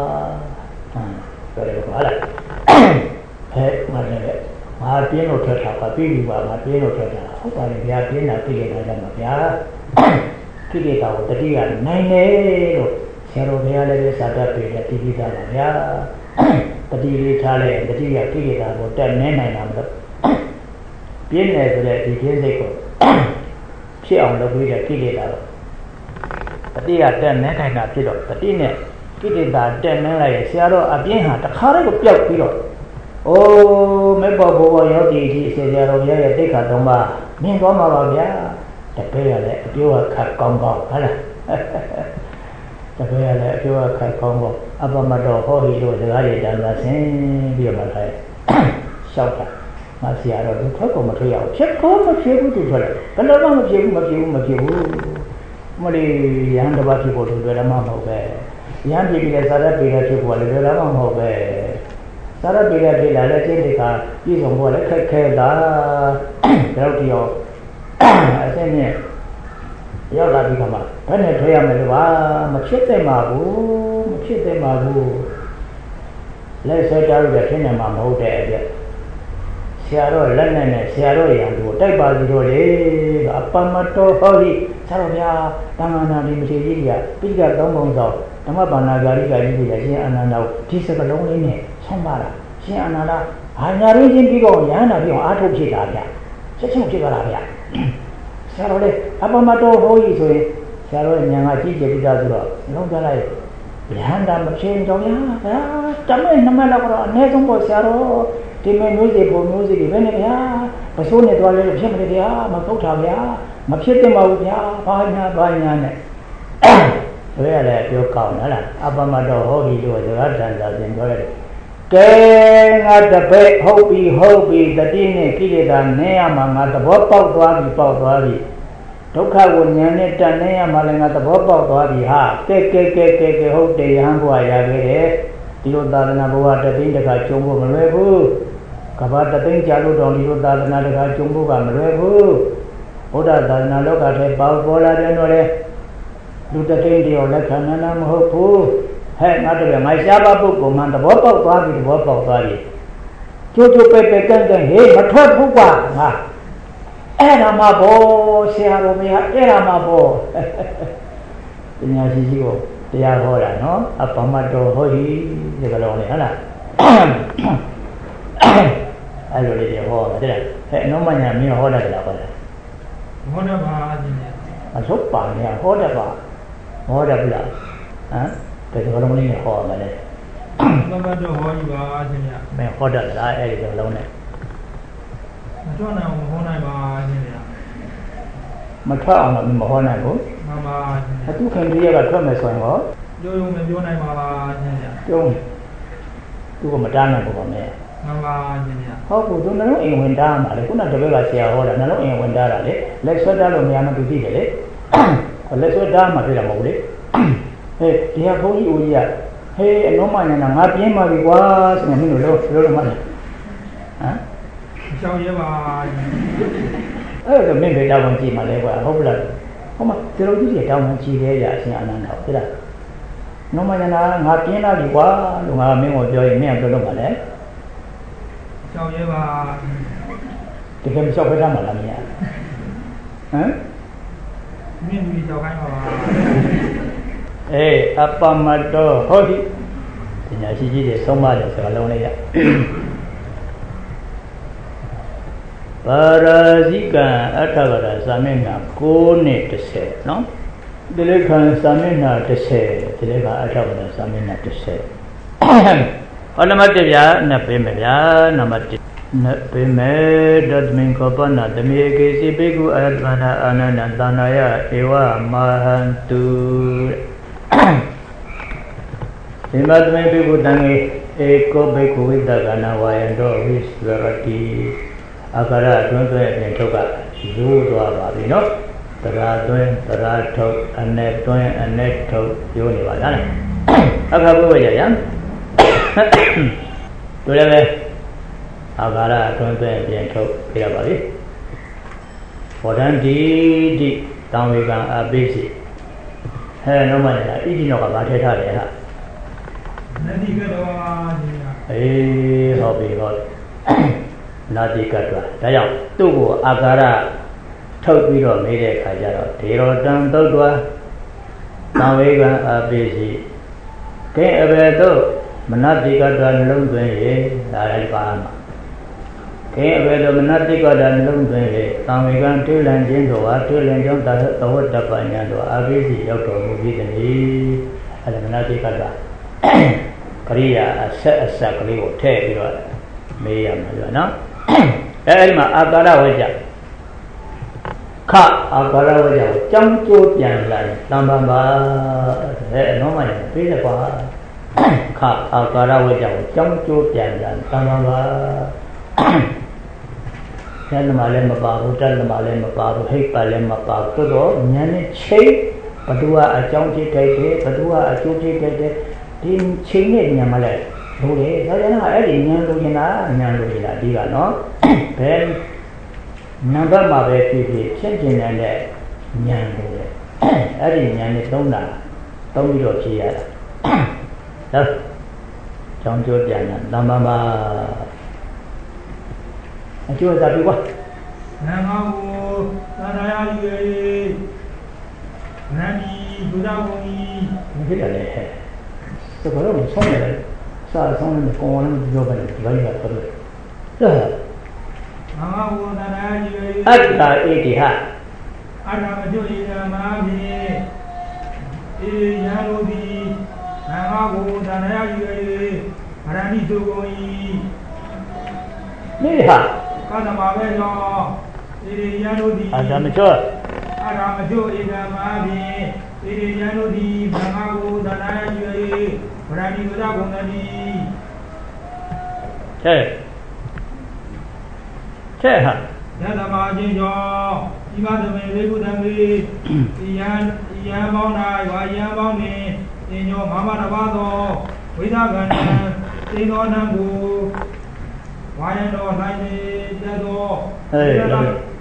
ဆိုတော့ဟာလားဟဲ့မနဲ့ငါပြင်းလို့ထွက်တာပါပြီးပြီပါငါပြင်းလို့ထွက်တာဟုတ်ပါလေဗျာပြင်းတာသိခဲ့တာကြမှာဗျာသိခဲ့တာကိုတတိယနိုင်နေလို့ဆရာတော်ဘုရားလည်းစာတတ်ပြီးတတိယတာပါဗျာတတိယထားလဲတတိယသိခဲ့တာကိုတက်နေနိုင်တာမလို့ပြင်းတယ်ဆိုတဲ့ဒီပြင်းစိတ်ကိုဖြစ်အောင်လုပ်ပြီးတဲ့သိခဲ့တာတော့တတိယတက်နေနိုင်တာဖြစ်တော့တတိနဲ့ကိတ္တာတက်နှင်းလိုက်ရဆရာတော်အပြင်းဟာတခါတည်းကိုပျောက်ပြီးတော့အိုးမေဘောဘောရောက်ဒီဒီဆရာတော်ရဲ့တိတ်ခါသုံးပါမြင်သွားမှာပါဗျာတပည့်ရလည်းအပြိုးခတ်ကောင်းကောင်းဟုတ်လားတပည့်ရလည်းအပြိုးခတ်ကောင်းကောင်းအပမတော်ဟောဒီလိုစကားတွေတန်းသာဆင်းပြီးတော့မှလိုက်လျှောက်တာမဆရာတော်သူထွက်ကုန်မထွက်ရအောင်ဖြစ်ကောမဖြစ်ဘူးသူထွက်တယ်ဘယ်တော့မှမဖြစ်ဘူးမဖြစ်ဘူးမဖြစ်ဘူးမလေးရဟန်းတစ်ပါးဖြစ်ဖို့သူတွေ့တယ်မှမဟုတ်ပဲရဟန်းပြည်ပြည်စာရပေရဖြစ်ဖို့လည်းတွေ့တယ်မှမဟုတ်ပဲစာရပေရဖြစ်လာတဲ့ခြင်းတွေကပြည်စုံဖို့လည်းခက်ခဲတာတော့ဒီရောအစင်းနဲ့ရောက်လာပြီးခါမှာဘယ်နဲ့ထွက်ရမလဲပါမဖြစ်တဲ့မှာဘူးမဖြစ်တဲ့မှာဘူးလက်ဆွဲတားလို့ဖြစ်နေမှာမဟုတ်တဲ့အတွက်ဆရာတော်လက်နဲ့နဲ့ဆရာတော်ရံသူကိုတိုက်ပါစီတော့လေအပမတော်ဟောဒီဆရာတော်များတန်ခါနာဒီမထေကြီးတွေကပိဋကသုံးပုံဆောင်ဓမ္မဘာနာဂာရိကကြီးတွေကရှင်အာနန္ဒာကိုဒီစကလုံးလေးနဲ့ဆုံးပါတာရှင်အာနန္ဒာဟာညာရင်းချင်းပြီးတော့ရဟန္တာပြီးအောင်အားထုတ်ဖြစ်တာဗျချက်ချင်းဖြစ်သွားတာဗျဆရာတော်လေအပမတော်ဟောကြီးဆိုရင်ဆရာတော်ရဲ့ဉာဏ်ကကြီးကျယ်ပြီးသားဆိုတော့လုံးပြလိုက်ရဟန္တာမဖြစ်တော့ဗျာတမဲနမလောက်တော့အနည်းဆုံးပေါ့ဆရာတော်ဒီမဲ့မျိုးစေပုံမျိုးစေတွေပဲနဲ့ဗျာပစိုးနဲ့သွားလဲလို့ဖြစ်မလဲဗျာမပုတ်တာဗျာမဖြစ်သင့်ပါဘူးဗျာဘာညာဘာညာနဲ့ဆိုရလဲပြောကောင်းလားအပမတော်ဟောဒီလိုစကားတန်စာပြင်ပြောရတယ်ကဲငါတပည့်ဟုတ်ပြီဟုတ်ပြီတတိနဲ့ကိလေသာနည်းရမှာငါသဘောပေါက်သွားပြီပေါက်သွားပြီဒုက္ခကိုဉာဏ်နဲ့တန်နေရမှလည်းငါသဘောပေါက်သွားပြီဟာကဲကဲကဲကဲကဲဟုတ်တယ်ယဟန်ဘုရားရခဲ့တယ်ဒီလိုသာသနာဘုရားတသိန်းတခါကျုံဖို့မလွယ်ဘူးကဘာတသိန်းကြာလို့တော့ဒီလိုသာသနာတခါကျုံဖို့ကမလွယ်ဘူးဘုရားသာသနာလောကထဲပေါပေါ်လာတယ်တော့လေလူတသိန်းတယောက်လက်ခံနာမဟုတ်ဘူးဟဲ့ငါတို့ကငါရှားပါပုဂ္ဂိုလ်မှသဘောပေါက်သွားပြီသဘောပေါက်သွားပြီကျိုးကျိုးပဲ့ပဲ့ကန့်ကန့်ဟေးမထွက်ဘူးကွာငါအဲ့ဒါမှဘောဆရာတော်မရအဲ့ဒါမှဘောပညာရှိကြီးကိုတရားဟောတာနော်အပမတ်တော်ဟောဟိဒီကလုံးလေးဟုတ်လားအဲ့လိုလေးဟောတယ်ဟဲ့အနောမညာမင်းဟောတတ်တယ်ဟောတယ်ဟောတယ်ပါအရှင်ဗျာအဆုတ်ပါနေဟောတယ်ပါဟောတယ်ဘူးလားဟမ်ဒီကလုံးလေးဟောမယ်လေပမတ်တော်ဟောကြီးပါအရှင်ဗျာမင်းဟောတတ်လားအဲ့ဒီကလုံးနဲ့မထွက်နိုင်ဘူးဟောနိုင်ပါအရှင်ဗျာမထွက်အောင်တော့မဟောနိုင်ဘူးမှန်ပါအတူခင်ကြီးကထွက်မယ်ဆိုရင်ဟောပြောရုံနဲ့ပြောနိုင်ပါလားအရှင်ဗျာပြောသူကမတားနိုင်ဘူးပါမယ်မှန်ပါအရှင်ဗျာဟုတ်ကူသူနှလုံးအိမ်ဝင်တားမှာလေခုနတပည့်ကဆရာဟောတာနှလုံးအိမ်ဝင်တားတာလေလက်ဆွဲတားလို့မရမှသူသိတယ်လေလက်ဆွဲတားမှပြတာမဟုတ်လေဟဲ့ဒီဟာဘုန်းကြီးဦးကြီးကဟေးအလုံးမညာနာငါပြင်းပါပြီကွာဆိုရင်မင်းတို့လို့လို့လို့မှလားဟမ်ရှောင်းရဲပါအဲ့ဒါမင်းဘယ်တောင်းကြည့်မှလဲကွာဟုတ်လားဟောမဒီလိုကြီးတောင်းကြည့်ရဲရအရှင်အနန္ဒာဟုတ်လားလုံးမညာနာငါပြင်းလာပြီကွာလို့ငါမင်းကိုပြောရင်မင်းကပြောလို့မှလဲရှောင်းရဲပါတကယ်မလျှောက်ဖက်တာမှလားမင်းဟမ်မင်းဒီရှောက်ခိုင်းပါပါအေးအပမတ္တောဟောဒီပညာရှိကြီးတွေဆုံးမတယ်ဆိုတော့လုံးလေးရပါရာဇိကံအထဝရသာမျက်နှာကိုးနဲ့တစ်ဆယ်နော်ဒီလေခံသာမျက်နှာတစ်ဆယ်ဒီလေကအထဝရသာမျက်နှာတစ်ဆယ်ဟောနံပါတ်တစ်ဗျာနှစ်ပေးမယ်ဗျာနံပါတ်တစ်နှစ်ပေးမယ်ဒတ်မင်ကောပနာတမေကေစီဘေကုအရတနာအာနန္ဒသနာယဧဝမဟန္တုဒီမတ်မေဘေကုတံဧကောဘေကုဝိတကနာဝါယံတောဝိစရတိအခါရအတွင်းသွင်းအပြင်ထုတ်ကရိုးသွားပါပြီနော်တရားသွင်းတရားထုတ်အနဲ့သွင်းအနဲ့ထုတ်ရိုးနေပါလားအခါဘုရားရရတို့လည်းပဲအခါရအတွင်းသွင်းအပြင်ထုတ်ပြရပါပြီဘောဓံဒီတိတောင်းဝေကံအပိစီဟဲ့တော့မှလည်းဣတိနောကဘာထဲထားတယ်ဟာနတိကတော့အေးဟုတ်ပြီဟုတ်နာတိကတ္တဝါဒါကြောင့်သူ့ကိုအာကာရထုတ်ပြီးတော့မေးတဲ့အခါကျတော့ဒေရောတံသုတ်တော်သံဝေကံအပိစီကဲအဘယ်သို့မနတိကတ္တဝါနှလုံးသွင်းရေဒါလည်းပါမှာကဲအဘယ်သို့မနတိကတ္တဝါနှလုံးသွင်းရေသံဝေကံတွေးလန့်ခြင်းတော်ဟာတွေးလန့်ကြောင်းသဝတ္တပညာတော်အပိစီရောက်တော်မူပြီးသည်အဲ့ဒါမနတိကတ္တဝါကရိယာအဆက်အဆက်ကလေးကိုထည့်ပြီးတော့မေးရမှာပြောနော်အဲဒီမှာအာကာရဝိဇ္ဇခအာကာရဝိဇ္ဇကိုကြောင်းကျိုးပြန်လာတယ်တမ္ပံပါအဲအနောမှလည်းပြေးတယ်ကွာခအာကာရဝိဇ္ဇကိုကြောင်းကျိုးပြန်လာတမ္ပံပါဆယ်လမလည်းမပါဘူးတက်လမလည်းမပါဘူးဟိတ်ပါလည်းမပါဘူးသို့တော့ဉာဏ်နဲ့ချိန်ဘသူကအကြောင်းကြည့်ထိုက်တယ်ဘသူကအကျိုးကြည့်ထိုက်တယ်ဒီချိန်နဲ့ဉာဏ်မလဲလို့လေဒါကြောင့်အဲ့ဒီဉာဏ်လိုချင်တာဉာဏ်လိုချင်တာဒီကနော်ဘယ်နံပါတ်မှာပဲဖြစ်ဖြစ်ဖြစ်ကျင်တဲ့ဉာဏ်လိုလေအဲ့ဒီဉာဏ်နဲ့သုံးတာသုံးပြီးတော့ဖြေရတာဒါကြောင်းကျိုးပြန်တာတမ္ပံပါအကျိုးစားပြီကွာနာမကိုသာရယာယူရေနန္ဒီဘုရားဘုံကြီးမဖြစ်တယ်လေဒါကတော့မဆုံးရတယ်စာဆုံးနဲ့ကောင်းလည်းပြောပါလေဒီဘက်ကတော့ဒါနာမကိုသာရယာယူရေအတ္တဣတိဟအတ္တမကျိုးဤနာမဖြင့်အေရန်လိုသည်နာမကိုသာရယာယူရေဗရဏိသုကုန်၏နိဟာကာသမပဲသောအေရန်လိုသည်အတ္တမကျိုးအတ္တမကျိုးဤနာမဖြင့်အေရန်လိုသည်နာမကိုသာရယာယူရေဗရဏိသုကုန်သည်ဟဲ့ဟဲ့ဟာယတမအချင်းကျော်ဒီမှာသမီးလေးခုတံလေးဒီယံဒီယံပေါင်းတိုင်းဝါယံပေါင်းနေအင်းညောငါးပါးတစ်ပါးသောဝိသကံသိသောနံကိုဝါယံတော်တိုင်းနေတတ်သောဟေးဟေး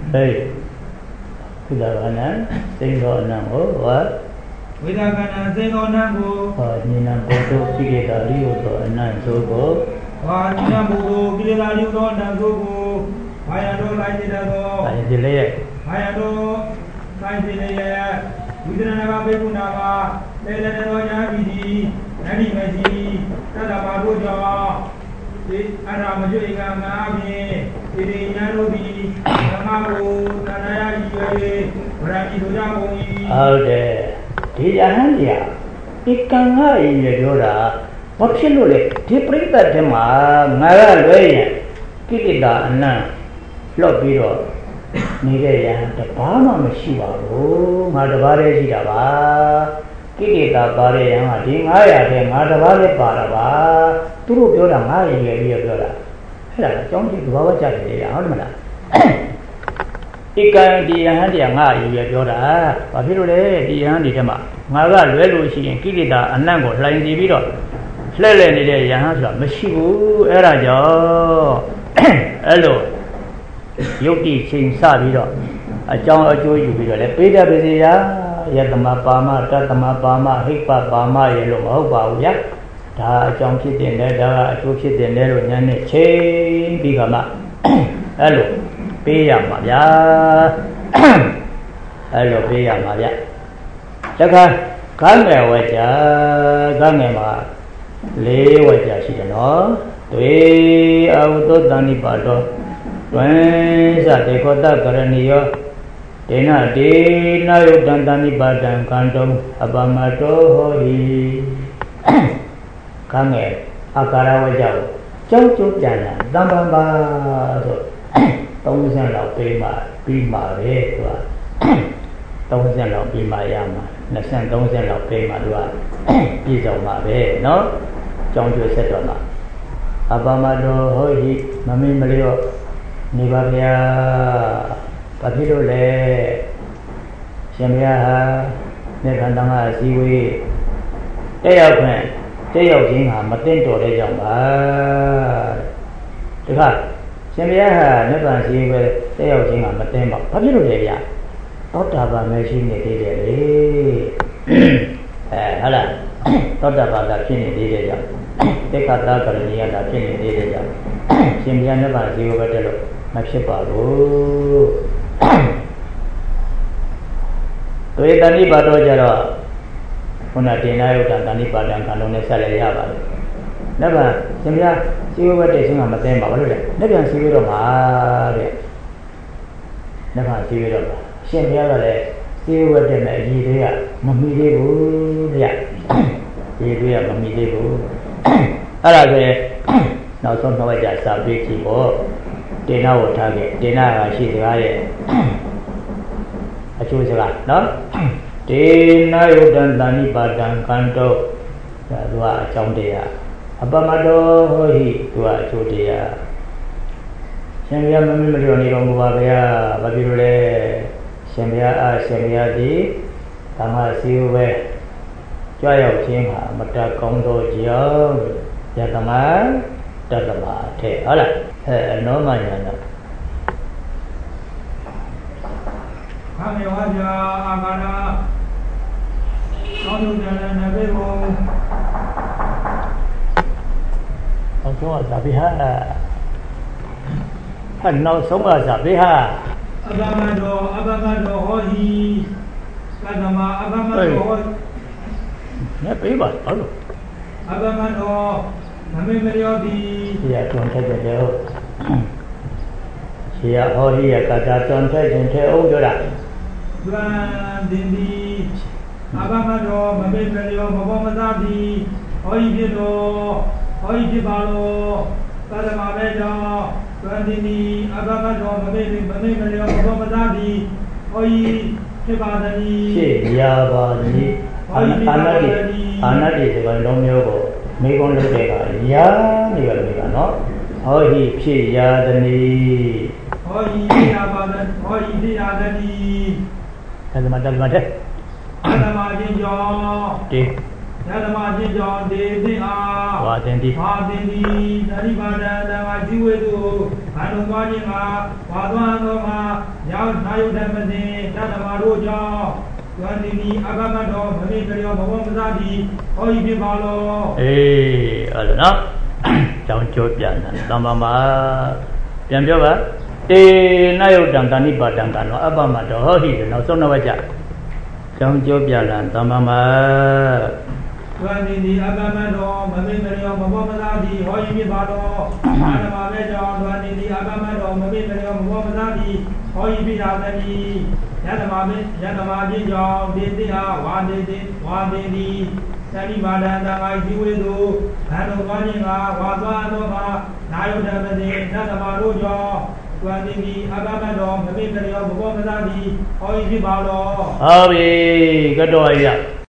ဒီလာကနံသိသောနံကိုဝါဝိသကံသိသောနံကိုဟောညီနံဘောတို့ပိကေတာလိယသောအနံဆိုကိုဝါညီနံဘောတို့ပိကေတာလိယသောအနံဆိုကိုဝါယံတော်တိုင်းနေတတ်သောအဲဒီလေးရဲ့ဘာယတော်တိုင်းစီလေးရဲ့ဝိသရဏကဘေကုဏကလေလေတော်ညာပြီဒီနန္ဒီမရှိတတ္တပါတို့ကြောင့်ဒီအရာမကျွေကငါအပြင်ဒီဒီညာတို့ဒီဓမ္မကိုသဏ္ဍာယကြီးရဲ့ဗရဏီတို့ကြောင့်ကုန်၏ဟုတ်တယ်ဒီယဟန်ကြီးဒီကံငါရည်ပြောတာဘာဖြစ်လို့လဲဒီပြိဿတ်ထဲမှာငါကလွဲရင်ကိလေသာအနံ့လွတ်ပြီးတော့နေတဲ့ရဟန်းတဘာမှမရှိပါဘူးငါတဘာတည်းရှိတာပါကိလေသာပါတဲ့ရဟန်းကဒီငါးရာထဲငါတဘာလည်းပါတာပါသူတို့ပြောတာငါရည်ရည်ပြီးပြောတာအဲ့ဒါအကြောင်းကြည့်သဘာဝကြတယ်လေဟုတ်တယ်မလားဒီကံဒီယဟန်တရားငါရည်ရည်ပြောတာဘာဖြစ်လို့လဲဒီယဟန်ဒီထဲမှာငါကလွဲလို့ရှိရင်ကိလေသာအနံ့ကိုလှိုင်စီပြီးတော့လှဲ့လှဲ့နေတဲ့ယဟန်ဆိုတာမရှိဘူးအဲ့ဒါကြောင့်အဲ့လိုယုတ်တိချိန်စပြီးတော့အကြောင်းအကျိုးယူပြီးတော့လေပေးတတ်ပါစေရာယတမပါမတတမပါမဟိပပါမရေလို့မဟုတ်ပါဘူးဗျာဒါအကြောင်းဖြစ်တဲ့လေဒါကအကျိုးဖြစ်တဲ့လေလို့ညာနဲ့ချိန်ပြီးကမှအဲ့လိုပေးရမှာဗျာအဲ့လိုပေးရမှာဗျာတခါကံငယ်ဝကြကံငယ်မှာလေးဝကြရှိတယ်နော်တွေအဝတ္တတဏိပါတော့ဝိသတေခောတကရဏီယောဒေနဒေနယုတံတဏိပါဒံကံတုံအပမတောဟောဟိကံငယ်အာကာရဝကြောင့်ကြောက်ကြပြန်တာတံပံပါဆိုသုံးဆယ်လောက်ပေးမှပြီးမှာပဲသူကသုံးဆယ်လောက်ပြီးမှရမှာနှစ်ဆယ်သုံးဆယ်လောက်ပေးမှသူကပြည့်စုံမှာပဲเนาะကြောင်းကျွတ်ဆက်တော့မှာအပမတောဟောဟိမမေ့မလျော့နေပါဗျာဘာဖြစ်လို့လဲရှင်ဗျာဟာနေခန္ဓာမှာစီဝေးတက်ရောက်ခွင့်တက်ရောက်ခြင်းဟာမတင်တော်တဲ့ကြောင့်ပါတခါရှင်ဗျာဟာနိဗ္ဗာန်စီဝေးတက်ရောက်ခြင်းဟာမတင်ပါဘာဖြစ်လို့လဲဗျာသောတာပန်မရှိနေသေးတယ်လေအဲဟုတ်လားသောတာပန်ကဖြစ်နေသေးတဲ့ကြောင့်တေခတာကရဏီယတာဖြစ်နေသေးတဲ့ကြောင့်ရှင်ဗျာနိဗ္ဗာန်စီဝေးပဲတက်လို့မဖြစ်ပါဘူးသွေတဏိပါတော့ကြတော့ခုနတင်နာယုတ်တန်တဏိပါဒံခန္ဓာနဲ့ဆက်လက်ရပါတယ်။နောက်ပါရှင်ဗျာစီဝဘတ်တဲ့ချင်းကမသိပါဘူးလို့လေ။နောက်ပြန်စီဝတော့မှာတဲ့။နောက်ပါစီဝတော့ရှင်ဗျာကလည်းစီဝဘတ်တဲ့နဲ့အကြီးတွေကမမီသေးဘူးတဲ့။ဒီတွေကမမီသေးဘူး။အဲ့ဒါဆိုရင်နောက်ဆုံးတော့ကြစာပေကြည့်ပေါ့တေနာဝထားခဲ့တေနာကရှိစကားရဲ့အကျိုးစကားနော်တေနာယုတံတဏိပါဒံကံတောဒါသူကအကြောင်းတရားအပမတောဟိသူကအကျိုးတရားရှင်ဗျာမမေ့မလျော့နေတော်မူပါဗျာဘာဖြစ်လို့လဲရှင်ဗျာအားရှင်ဗျာဒီဓမ္မစီဝဲကြွရောက်ခြင်းဟာမတကောင်းသောကြောင့်ယတမတတမထဲဟုတ်လားအဲနောမညာနာခမေဝါကြအာကာရသောတုဇာနနဘေဘောအောင်ကျော်ဇာပိဟာဟန်နောက်ဆုံးကဇာပိဟာအဘမတောအဘမတောဟောဟိကတမအဘမတောဟောနဲ့ပြေးပါဟုတ်လို့အဘမတောမမေမလျောတိဒီရတွန်ထက်တယ်ဟုတ်ဒီရဟောဒီရကတာတွန်ထက်ခြင်းထဲအောင်ပြောတာသွန်တင်ဒီအဘမတောမမေမလျောမဘောမသာတိဟောဤဖြစ်တော်ဟောဤဖြစ်ပါလို့သတ္တမဘေတောသွန်တင်ဒီအဘမတောမမေမမေမလျောမဘောမသာတိဟောဤဖြစ်ပါသည်ဖြစ်ရပါသည်အာနတိအာနတိဒီကလုံးမျိုးကိုမေကုံးလုပ်တဲ့ကရာနေရတယ်ကနော်ဟောဟိဖြစ်ရာတနီဟ hoi dia badan hoi dia tadi Tadama tadama de Tadama jinjo De Tadama jinjo de de a Wadindi Wadindi dari badan dama jiwe tu anu wani ma wadwan no ma yau nayu damane tadama roja Wadindi agama do mami kariyo bawam zadi hoi bi balo Eh ada nak Jangan coba Tambah mah Yang coba Eh nayu dan tani badan kan Apa mah dah hoi Nak sana baca Jangan coba lah Tambah mah Wadindi agama do mami kariyo bawam zadi hoi bi balo Adama bejo wadindi agama do mami kariyo bawam zadi hoi bi dadani Yadama be yadama jinjo de de a wadindi wadindi Sari badan dangai jiwe tu, anu wani nga wadwa anu nga nayu damane nadama rojo, tuan ini agama dom, kami kariyo buko mesadi, hoi si balo. Abi, kedua ya.